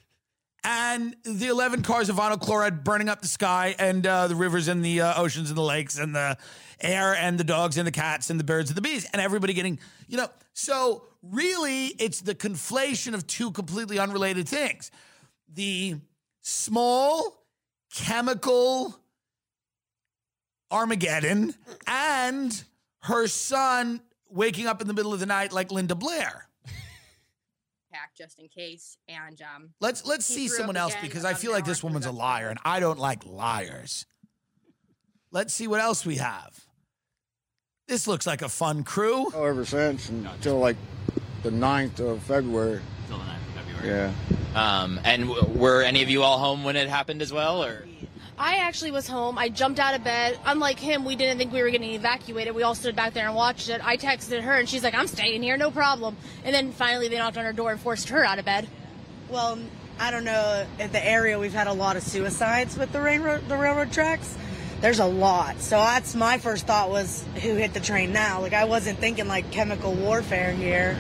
and the eleven cars of vinyl chloride burning up the sky and uh, the rivers and the uh, oceans and the lakes and the air and the dogs and the cats and the birds and the bees and everybody getting, you know. So really, it's the conflation of two completely unrelated things. The small chemical Armageddon and her son waking up in the middle of the night like Linda Blair. Just in case. And um, let's let's see someone else, because I feel like this woman's a liar and I don't like liars. Let's see what else we have. This looks like a fun crew. Oh, ever since until like the ninth of February. Until the ninth of February. Yeah. Um, and w- were any of you all home when it happened as well, or? I actually was home. I jumped out of bed. Unlike him, we didn't think we were getting evacuated. We all stood back there and watched it. I texted her, and she's like, I'm staying here, no problem. And then finally they knocked on her door and forced her out of bed. Well, I don't know. At the area, we've had a lot of suicides with the railroad, the railroad tracks. There's a lot. So that's my first thought was, who hit the train now? Like, I wasn't thinking, like, chemical warfare here.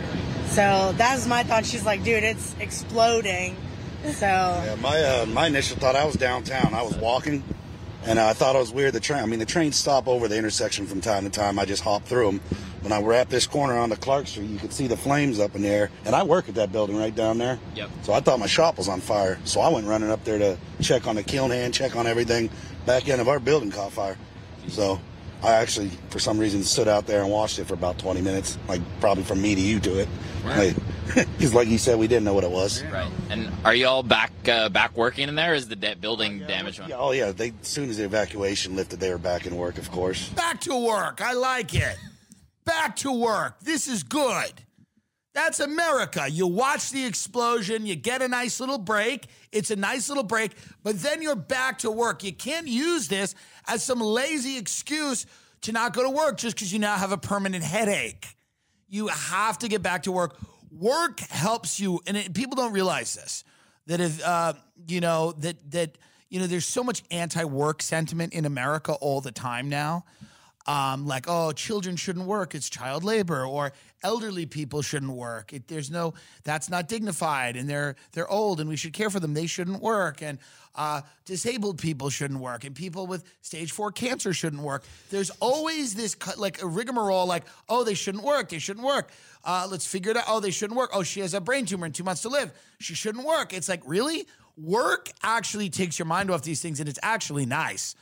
So that was my thought. She's like, dude, it's exploding. So yeah, my uh, my initial thought, I was downtown. I was walking, and uh, I thought it was weird. The train, I mean, the trains stop over the intersection from time to time. I just hopped through them. When I wrapped this corner onto Clark Street, you could see the flames up in the air. And I work at that building right down there. Yep. So I thought my shop was on fire. So I went running up there to check on the kiln hand, check on everything. Back end of our building caught fire. So I actually, for some reason, stood out there and watched it for about twenty minutes, like probably from me to you to it. Right. Because like you said, we didn't know what it was. Right. And are you all back uh, back working in there? Is the de- building yeah, damaged? Yeah, oh, yeah. They, as soon as the evacuation lifted, they were back in work, of course. Back to work. I like it. Back to work. This is good. That's America. You watch the explosion. You get a nice little break. It's a nice little break. But then you're back to work. You can't use this as some lazy excuse to not go to work just because you now have a permanent headache. You have to get back to work. Work helps you, and it, people don't realize this, that if, uh, you know, that, that, you know, there's so much anti-work sentiment in America all the time now. Um, like, oh, children shouldn't work. It's child labor. Or elderly people shouldn't work. It, there's no, that's not dignified. And they're they're old and we should care for them. They shouldn't work. And uh, disabled people shouldn't work. And people with stage four cancer shouldn't work. There's always this, like, a rigmarole, like, oh, they shouldn't work. They shouldn't work. Uh, let's figure it out. Oh, they shouldn't work. Oh, she has a brain tumor and two months to live. She shouldn't work. It's like, really? Work actually takes your mind off these things, and it's actually nice.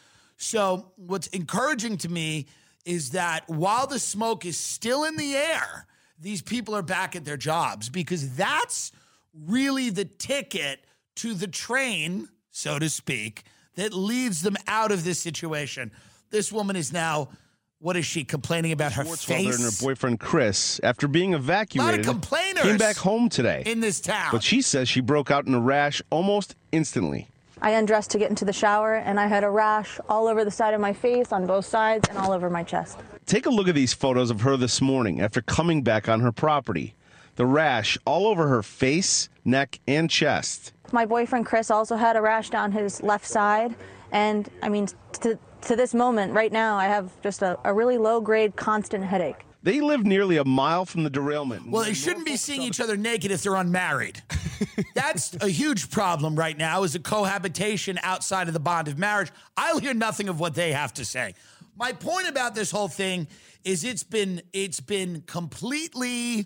So what's encouraging to me is that while the smoke is still in the air, these people are back at their jobs, because that's really the ticket to the train, so to speak, that leads them out of this situation. This woman is now, what is she, complaining about her face? And her boyfriend Chris, after being evacuated. Not a complainer. cleaners came back home today in this town. But she says she broke out in a rash almost instantly. I undressed to get into the shower, and I had a rash all over the side of my face, on both sides, and all over my chest. Take a look at these photos of her this morning after coming back on her property. The rash all over her face, neck, and chest. My boyfriend Chris also had a rash down his left side, and I mean, to, to this moment, right now, I have just a, a really low-grade, constant headache. They live nearly a mile from the derailment. Well, they shouldn't be seeing each other naked if they're unmarried. That's a huge problem right now, is a cohabitation outside of the bond of marriage. I'll hear nothing of what they have to say. My point about this whole thing is it's been it's been completely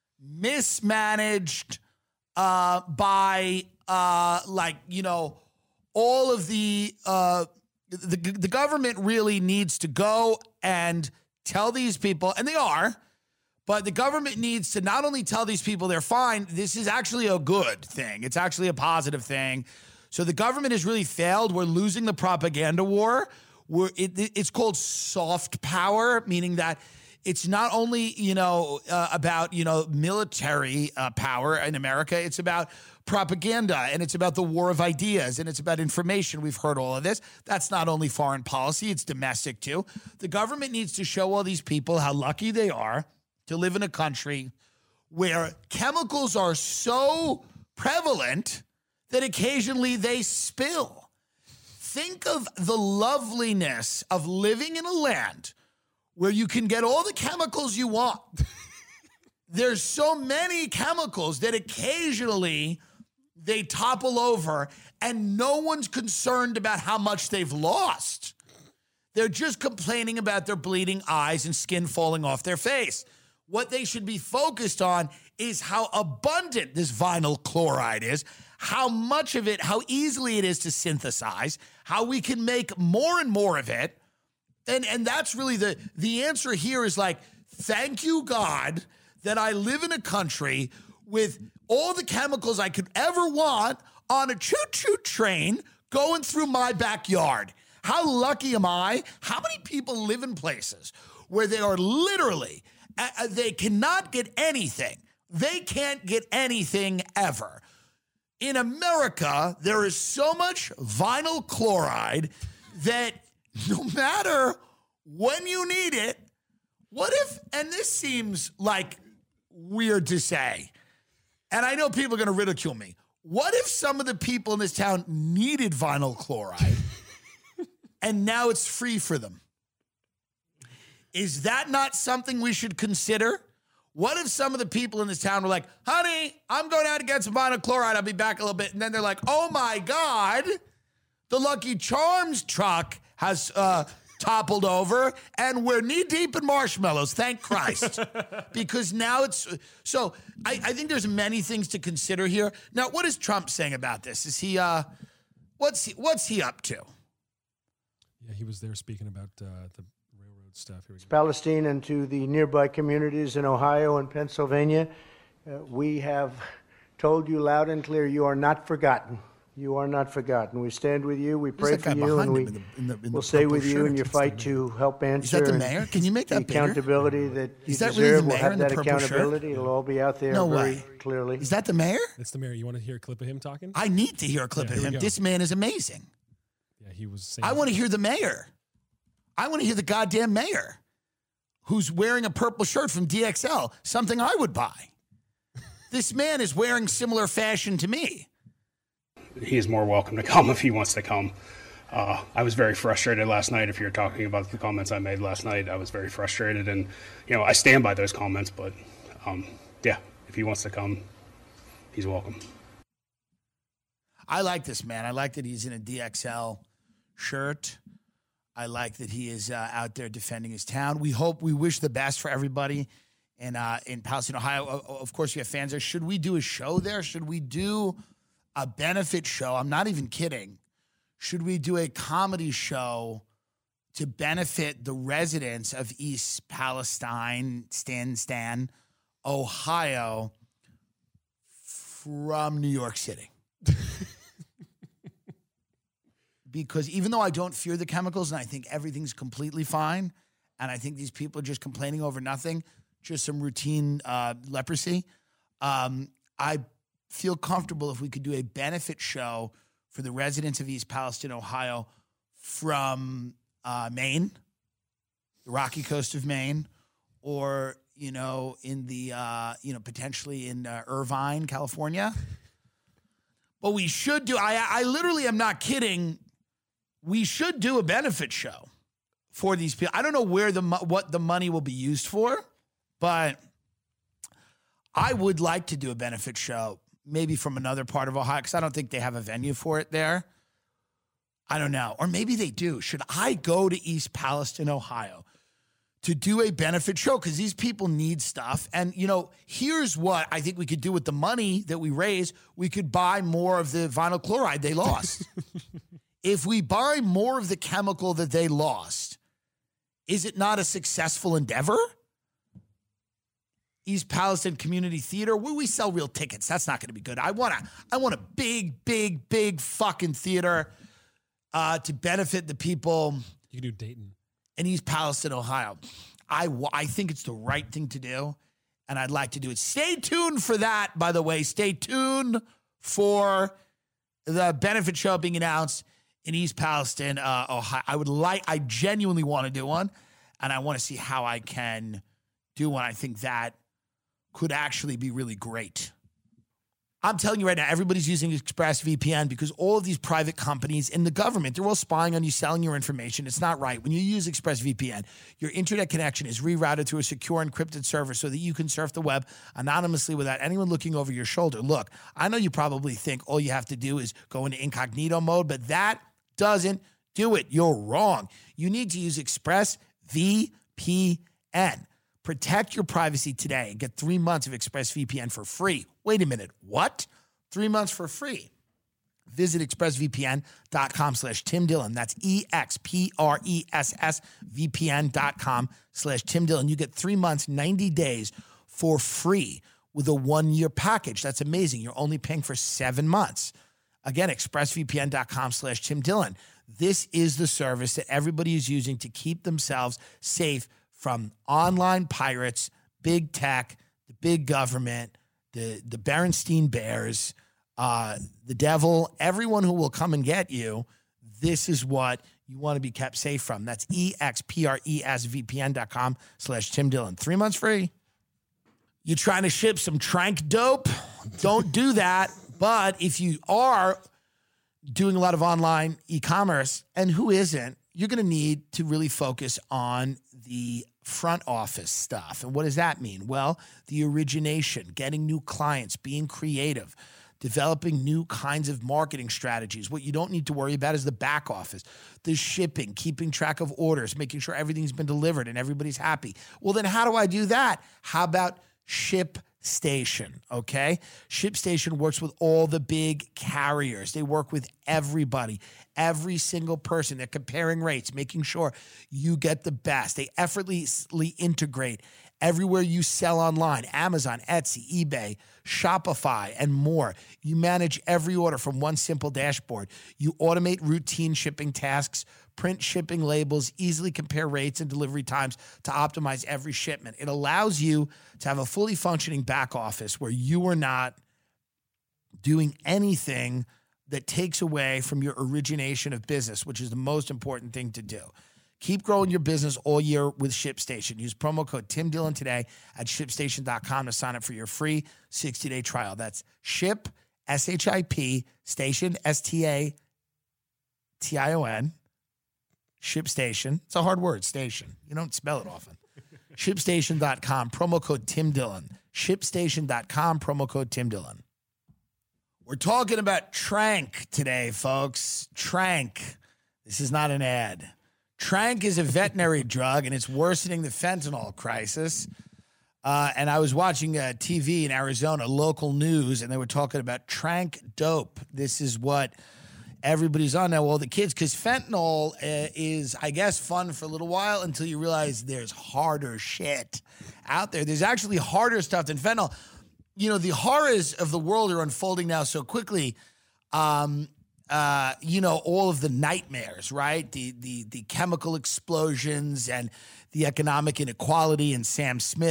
mismanaged uh, by uh, like, you know, all of the, uh, the the government really needs to go and tell these people, and they are, but the government needs to not only tell these people they're fine, this is actually a good thing. It's actually a positive thing. So the government has really failed. We're losing the propaganda war. We're, it, it's called soft power, meaning that it's not only, you know, uh, about, you know, military uh, power in America. It's about propaganda, and it's about the war of ideas, and it's about information. We've heard all of this. That's not only foreign policy, it's domestic too. The government needs to show all these people how lucky they are to live in a country where chemicals are so prevalent that occasionally they spill. Think of the loveliness of living in a land where you can get all the chemicals you want. There's so many chemicals that occasionally they topple over and no one's concerned about how much they've lost. They're just complaining about their bleeding eyes and skin falling off their face. What they should be focused on is how abundant this vinyl chloride is, how much of it, how easily it is to synthesize, how we can make more and more of it. And, and that's really the, the answer here is like, thank you, God, that I live in a country with all the chemicals I could ever want on a choo-choo train going through my backyard. How lucky am I? How many people live in places where they are literally, uh, they cannot get anything. They can't get anything ever. In America, there is so much vinyl chloride that no matter when you need it, what if, and this seems like weird to say, and I know people are going to ridicule me, what if some of the people in this town needed vinyl chloride and now it's free for them? Is that not something we should consider? What if some of the people in this town were like, honey, I'm going out to get some vinyl chloride. I'll be back a little bit. And then they're like, oh my God, the Lucky Charms truck has uh, toppled over and we're knee deep in marshmallows. Thank Christ. Because now it's, so I, I think there's many things to consider here. Now, what is Trump saying about this? Is he, uh, what's he, what's he up to? Yeah, he was there speaking about uh, the railroad stuff. Here we go. Palestine and to the nearby communities in Ohio and Pennsylvania, uh, we have told you loud and clear, you are not forgotten. You are not forgotten. We stand with you. We pray for you, and we in the, in the, in will stay with you shirt. in your fight to help answer. Is that the mayor? Can you make that the bigger? accountability that you Is that deserve? really the We'll mayor have in the that purple shirt? accountability. It'll all be out there No very way. clearly. Is that the mayor? That's the mayor. You want to hear a clip of him talking? I need to hear a clip Yeah, of here we him. go. This man is amazing. Yeah, he was saying. I want to hear the mayor. I want to hear the goddamn mayor who's wearing a purple shirt from D X L, something I would buy. This man is wearing similar fashion to me. He is more welcome to come if he wants to come. Uh, I was very frustrated last night. If you're talking about the comments I made last night, I was very frustrated, and you know I stand by those comments. But um, yeah, if he wants to come, he's welcome. I like this man. I like that he's in a D X L shirt. I like that he is uh, out there defending his town. We hope, we wish the best for everybody in uh, in Palestine, Ohio. Of course, we have fans there. Should we do a show there? Should we do a benefit show? I'm not even kidding. Should we do a comedy show to benefit the residents of East Palestine, Stan Stan, Ohio, from New York City? Because even though I don't fear the chemicals and I think everything's completely fine, and I think these people are just complaining over nothing, just some routine uh, leprosy, Um, I feel comfortable if we could do a benefit show for the residents of East Palestine, Ohio, from uh, Maine, the Rocky Coast of Maine, or, you know, in the, uh, you know, potentially in uh, Irvine, California. But we should do, I, I literally am not kidding. We should do a benefit show for these people. I don't know where the, what the money will be used for, but I would like to do a benefit show, maybe from another part of Ohio, because I don't think they have a venue for it there. I don't know. Or maybe they do. Should I go to East Palestine, Ohio, to do a benefit show? Because these people need stuff. And, you know, here's what I think we could do with the money that we raise. We could buy more of the vinyl chloride they lost. If we buy more of the chemical that they lost, is it not a successful endeavor? East Palestine Community Theater, where we sell real tickets. That's not going to be good. I want a, I want a big, big, big fucking theater uh, to benefit the people. You can do Dayton. In East Palestine, Ohio. I, I think it's the right thing to do, and I'd like to do it. Stay tuned for that, by the way. Stay tuned for the benefit show being announced in East Palestine, uh, Ohio. I would like, I genuinely want to do one, and I want to see how I can do one. I think that could actually be really great. I'm telling you right now, everybody's using ExpressVPN because all of these private companies and the government, they're all spying on you, selling your information. It's not right. When you use ExpressVPN, your internet connection is rerouted through a secure encrypted server so that you can surf the web anonymously without anyone looking over your shoulder. Look, I know you probably think all you have to do is go into incognito mode, but that doesn't do it. You're wrong. You need to use ExpressVPN. Protect your privacy today and get three months of ExpressVPN for free. Wait a minute. What? Three months for free. Visit expressvpn.com slash Tim Dillon. That's E-X-P-R-E-S-S-V-P-N.com slash Tim Dillon. You get three months, ninety days for free with a one-year package. That's amazing. You're only paying for seven months. Again, expressvpn.com slash Tim Dillon. This is the service that everybody is using to keep themselves safe from online pirates, big tech, the big government, the, the Berenstein Bears, uh, the devil, everyone who will come and get you. This is what you want to be kept safe from. That's E-X-P-R-E-S-V-P-N.com slash Tim Dillon. Three months free. You trying to ship some trank dope? Don't do that. But if you are doing a lot of online e-commerce, and who isn't, you're going to need to really focus on the front office stuff. And what does that mean? Well, the origination, getting new clients, being creative, developing new kinds of marketing strategies. What you don't need to worry about is the back office, the shipping, keeping track of orders, making sure everything's been delivered and everybody's happy. Well, then how do I do that? How about ShipStation, okay? ShipStation works with all the big carriers. They work with everybody, every single person. They're comparing rates, making sure you get the best. They effortlessly integrate everywhere you sell online, Amazon, Etsy, eBay, Shopify, and more. You manage every order from one simple dashboard. You automate routine shipping tasks, print shipping labels, easily compare rates and delivery times to optimize every shipment. It allows you to have a fully functioning back office where you are not doing anything that takes away from your origination of business, which is the most important thing to do. Keep growing your business all year with ShipStation. Use promo code Tim Dillon today at shipstation dot com to sign up for your free sixty-day trial. That's ship, S H I P, station, S T A T I O N, ShipStation. It's a hard word, station. You don't spell it often. shipstation dot com, promo code Tim Dillon. shipstation dot com, promo code Tim Dillon. We're talking about Trank today, folks. Trank. This is not an ad. Trank is a veterinary drug, and it's worsening the fentanyl crisis. Uh, and I was watching uh, T V in Arizona, local news, and they were talking about Trank dope. This is what everybody's on now, all the kids, because fentanyl uh, is, I guess, fun for a little while until you realize there's harder shit out there. There's actually harder stuff than fentanyl. You know, the horrors of the world are unfolding now so quickly. Um, uh, you know, all of the nightmares, right? The, the, the chemical explosions and the economic inequality and Sam Smith.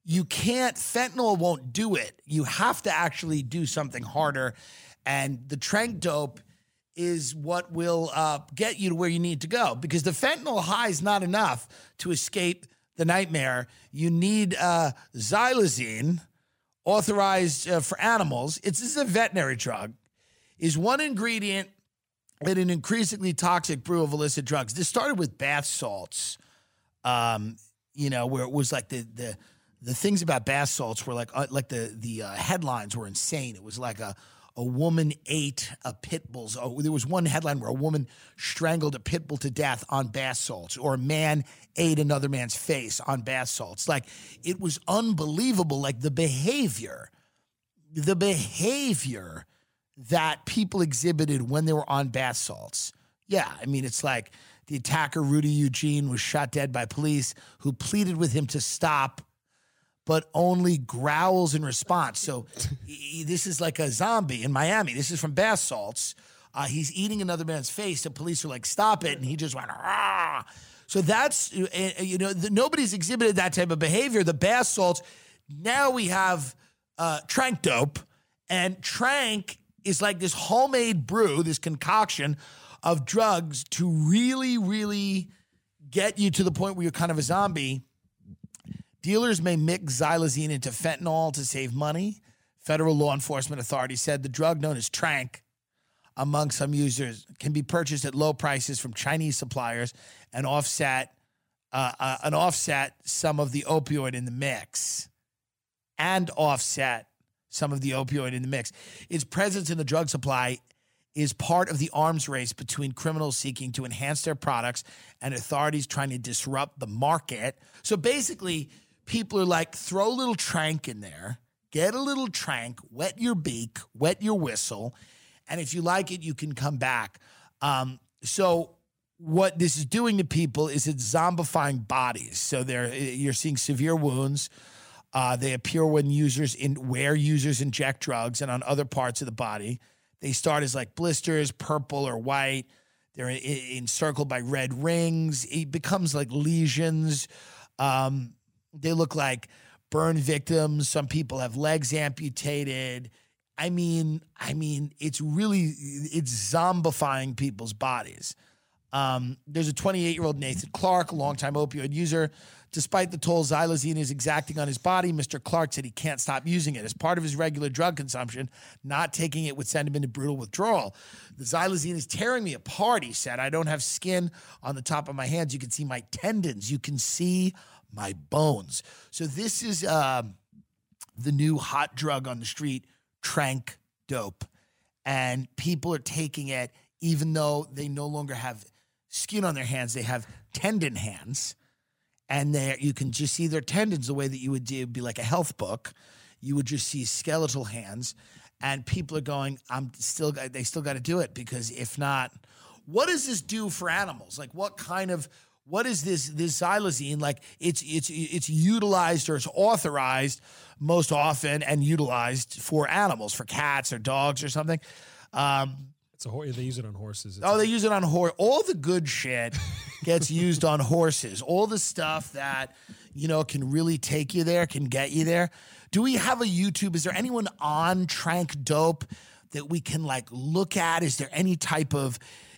you can't, fentanyl won't do it. You have to actually do something harder. And the trank dope is what will uh, get you to where you need to go, because the fentanyl high is not enough to escape the nightmare. You need uh, xylazine, authorized uh, for animals. It's this is a veterinary drug, is one ingredient in an increasingly toxic brew of illicit drugs. This started with bath salts, um, you know, where it was like the the the things about bath salts were like uh, like the the uh, headlines were insane. It was like a a woman ate a pit bull's. Oh, there was one headline where a woman strangled a pit bull to death on bath salts, or a man ate another man's face on bath salts. Like, it was unbelievable. Like the behavior, the behavior that people exhibited when they were on bath salts. Yeah, I mean, it's like the attacker, Rudy Eugene, was shot dead by police who pleaded with him to stop, but only growls in response. So he, this is like a zombie in Miami. This is from bath salts. Uh, he's eating another man's face. The police are like, stop it. And he just went, ah. So that's, uh, you know, the, nobody's exhibited that type of behavior. The bath salts. Now we have uh, trank dope. And trank is like this homemade brew, this concoction of drugs to really, really get you to the point where you're kind of a zombie. Dealers may mix xylazine into fentanyl to save money. Federal law enforcement authorities said the drug, known as trank, among some users, can be purchased at low prices from Chinese suppliers and offset uh, uh, and offset some of the opioid in the mix. And offset some of the opioid in the mix. Its presence in the drug supply is part of the arms race between criminals seeking to enhance their products and authorities trying to disrupt the market. So basically, people are like, throw a little trank in there, get a little trank, wet your beak, wet your whistle, and if you like it, you can come back. Um, so what this is doing to people is it's zombifying bodies. So they're, you're seeing severe wounds. Uh, they appear when users in where users inject drugs and on other parts of the body. They start as like blisters, purple or white. They're in, in, encircled by red rings. It becomes like lesions. Um, they look like burn victims. Some people have legs amputated. I mean, I mean, it's really, it's zombifying people's bodies. Um, there's a twenty-eight-year-old Nathan Clark, a longtime opioid user. Despite the toll xylazine is exacting on his body, Mister Clark said he can't stop using it. As part of his regular drug consumption, not taking it would send him into brutal withdrawal. The xylazine is tearing me apart, he said. I don't have skin on the top of my hands. You can see my tendons. You can see my bones. So this is uh, the new hot drug on the street, trank dope. And people are taking it even though they no longer have skin on their hands. They have tendon hands. And there you can just see their tendons the way that you would do, be like a health book. You would just see skeletal hands. And people are going, I'm still, they still got to do it, because if not, what does this do for animals? Like, what kind of, what is this, this xylazine? Like, it's, it's, it's utilized or it's authorized most often and utilized for animals, for cats or dogs or something. Um, It's a horse. They use it on horses. It's oh, a- they use it on horse. All the good shit gets used on horses. All the stuff that, you know, can really take you there, can get you there. Do we have a YouTube? Is there anyone on trank dope that we can like look at? Is there any type of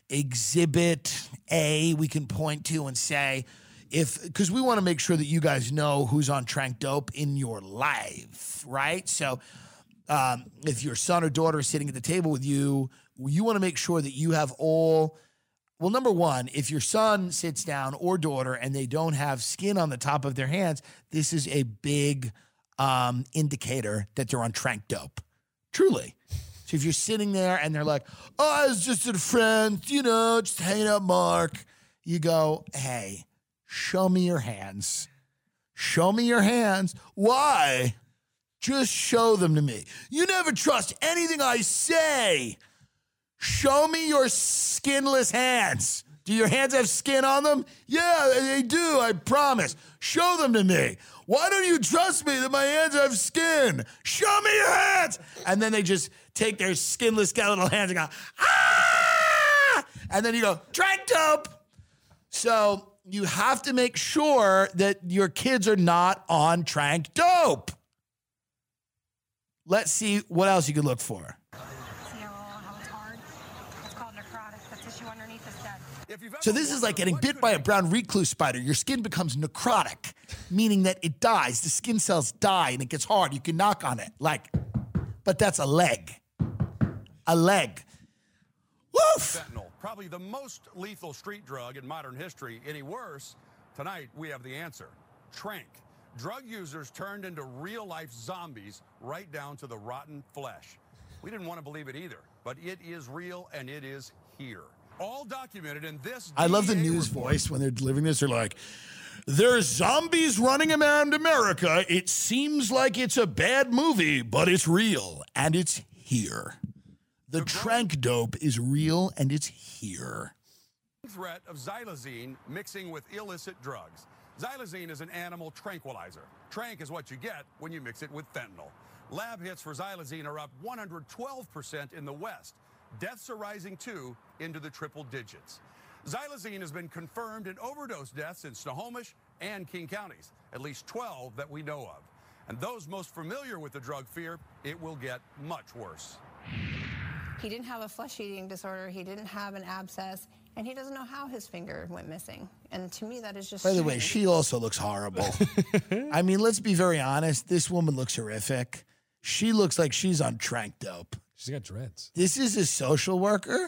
exhibit A we can point to and say, if, because we want to make sure that you guys know who's on trank dope in your life, right? So um, if your son or daughter is sitting at the table with you, you want to make sure that you have all, well, number one, if your son sits down or daughter and they don't have skin on the top of their hands, this is a big um, indicator that they're on trank dope. Truly. So if you're sitting there and they're like, oh, I was just a friend, you know, just hanging out, Mark. You go, hey, show me your hands. Show me your hands. Why? Just show them to me. You never trust anything I say. Show me your skinless hands. Do your hands have skin on them? Yeah, they do, I promise. Show them to me. Why don't you trust me that my hands have skin? Show me your hands. And then they just take their skinless skeletal hands and go, ah! And then you go, trank dope. So you have to make sure that your kids are not on trank dope. Let's see what else you could look for. So this is like getting bit by a brown recluse spider. Your skin becomes necrotic, meaning that it dies. The skin cells die and it gets hard. You can knock on it, like, but that's a leg. A leg. Woof! Fentanyl, probably the most lethal street drug in modern history. Any worse? Tonight, we have the answer. Trank. Drug users turned into real-life zombies right down to the rotten flesh. We didn't want to believe it either, but it is real and it is here. All documented in this. I love the D E A news report. voice when they're delivering this. They're like, there's zombies running around America. It seems like it's a bad movie, but it's real and it's here. The trank dope is real and it's here. Threat of xylazine mixing with illicit drugs. Xylazine is an animal tranquilizer. Trank is what you get when you mix it with fentanyl. Lab hits for xylazine are up one hundred twelve percent in the West. Deaths are rising, too, into the triple digits. Xylazine has been confirmed in overdose deaths in Snohomish and King counties, at least twelve that we know of. And those most familiar with the drug fear, it will get much worse. He didn't have a flesh-eating disorder. He didn't have an abscess. And he doesn't know how his finger went missing. And to me, that is just By the way, strange. she also looks horrible. I mean, let's be very honest. This woman looks horrific. She looks like she's on trank dope. She's got dreads. This is a social worker.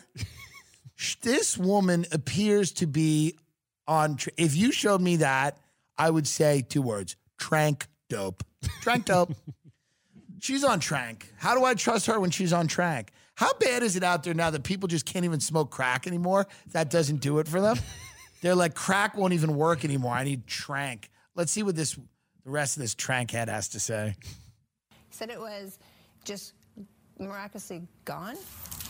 This woman appears to be on. Tr- if you showed me that, I would say two words: trank dope. Trank dope. She's on trank. How do I trust her when she's on trank? How bad is it out there now that people just can't even smoke crack anymore? That doesn't do it for them. They're like, crack won't even work anymore. I need trank. Let's see what this the rest of this trank head has to say. He said it was just miraculously gone.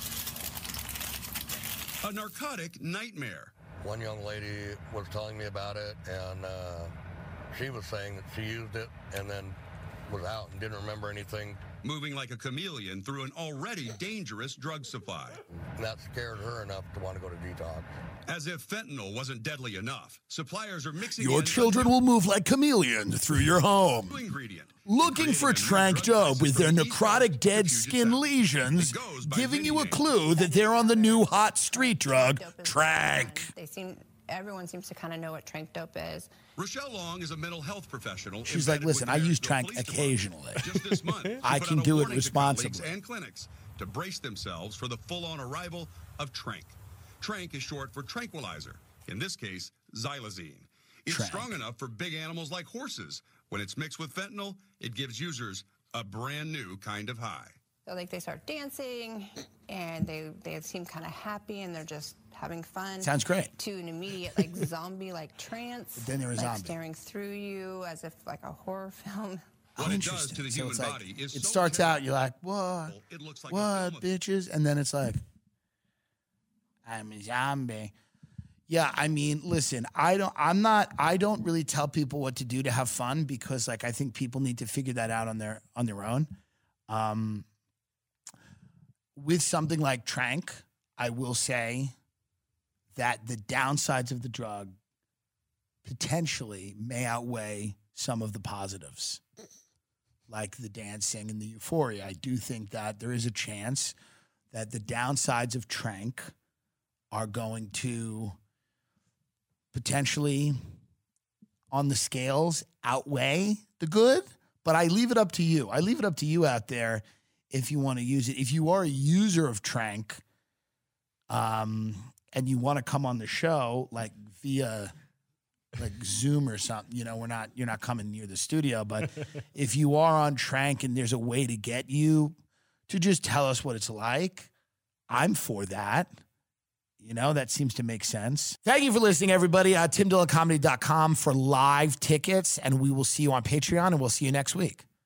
A narcotic nightmare. One young lady was telling me about it, and uh, she was saying that she used it and then was out and didn't remember anything. Moving like a chameleon through an already dangerous drug supply. And that scared her enough to want to go to detox. As if fentanyl wasn't deadly enough, suppliers are mixing Your in children will move like chameleons through your home. ingredient. Looking for trank dope with their necrotic dead skin lesions, giving you a clue that they're on the new hot street drug, trank. They seem, everyone seems to kind of know what trank dope is. Rochelle Long is a mental health professional. She's like, listen, I use trank occasionally. I can do it responsibly. And clinics to brace themselves for the full-on arrival of trank. Trank is short for tranquilizer. In this case, xylazine. It's Trank. strong enough for big animals like horses. When it's mixed with fentanyl, it gives users a brand new kind of high. So like they start dancing and they, they seem kind of happy and they're just having fun. Sounds great. To an immediate like zombie like trance. But then they're a like zombie. staring through you as if like a horror film. What it does to the So human it's like, body is it so starts out, you're like, what? It looks like a What, bitches? And then it's like, I'm a zombie. Yeah, I mean, listen, I don't, I'm not, I don't really tell people what to do to have fun because, like, I think people need to figure that out on their on their own. Um, with something like trank, I will say that the downsides of the drug potentially may outweigh some of the positives, like the dancing and the euphoria. I do think that there is a chance that the downsides of trank are going to potentially on the scales outweigh the good, but I leave it up to you. I leave it up to you out there if you want to use it. If you are a user of trank um, and you want to come on the show, like via like Zoom or something, you know, we're not, you're not coming near the studio, but if you are on trank and there's a way to get you to just tell us what it's like, I'm for that. You know, that seems to make sense. Thank you for listening, everybody. Uh, tim dillon comedy dot com for live tickets, and we will see you on Patreon, and we'll see you next week.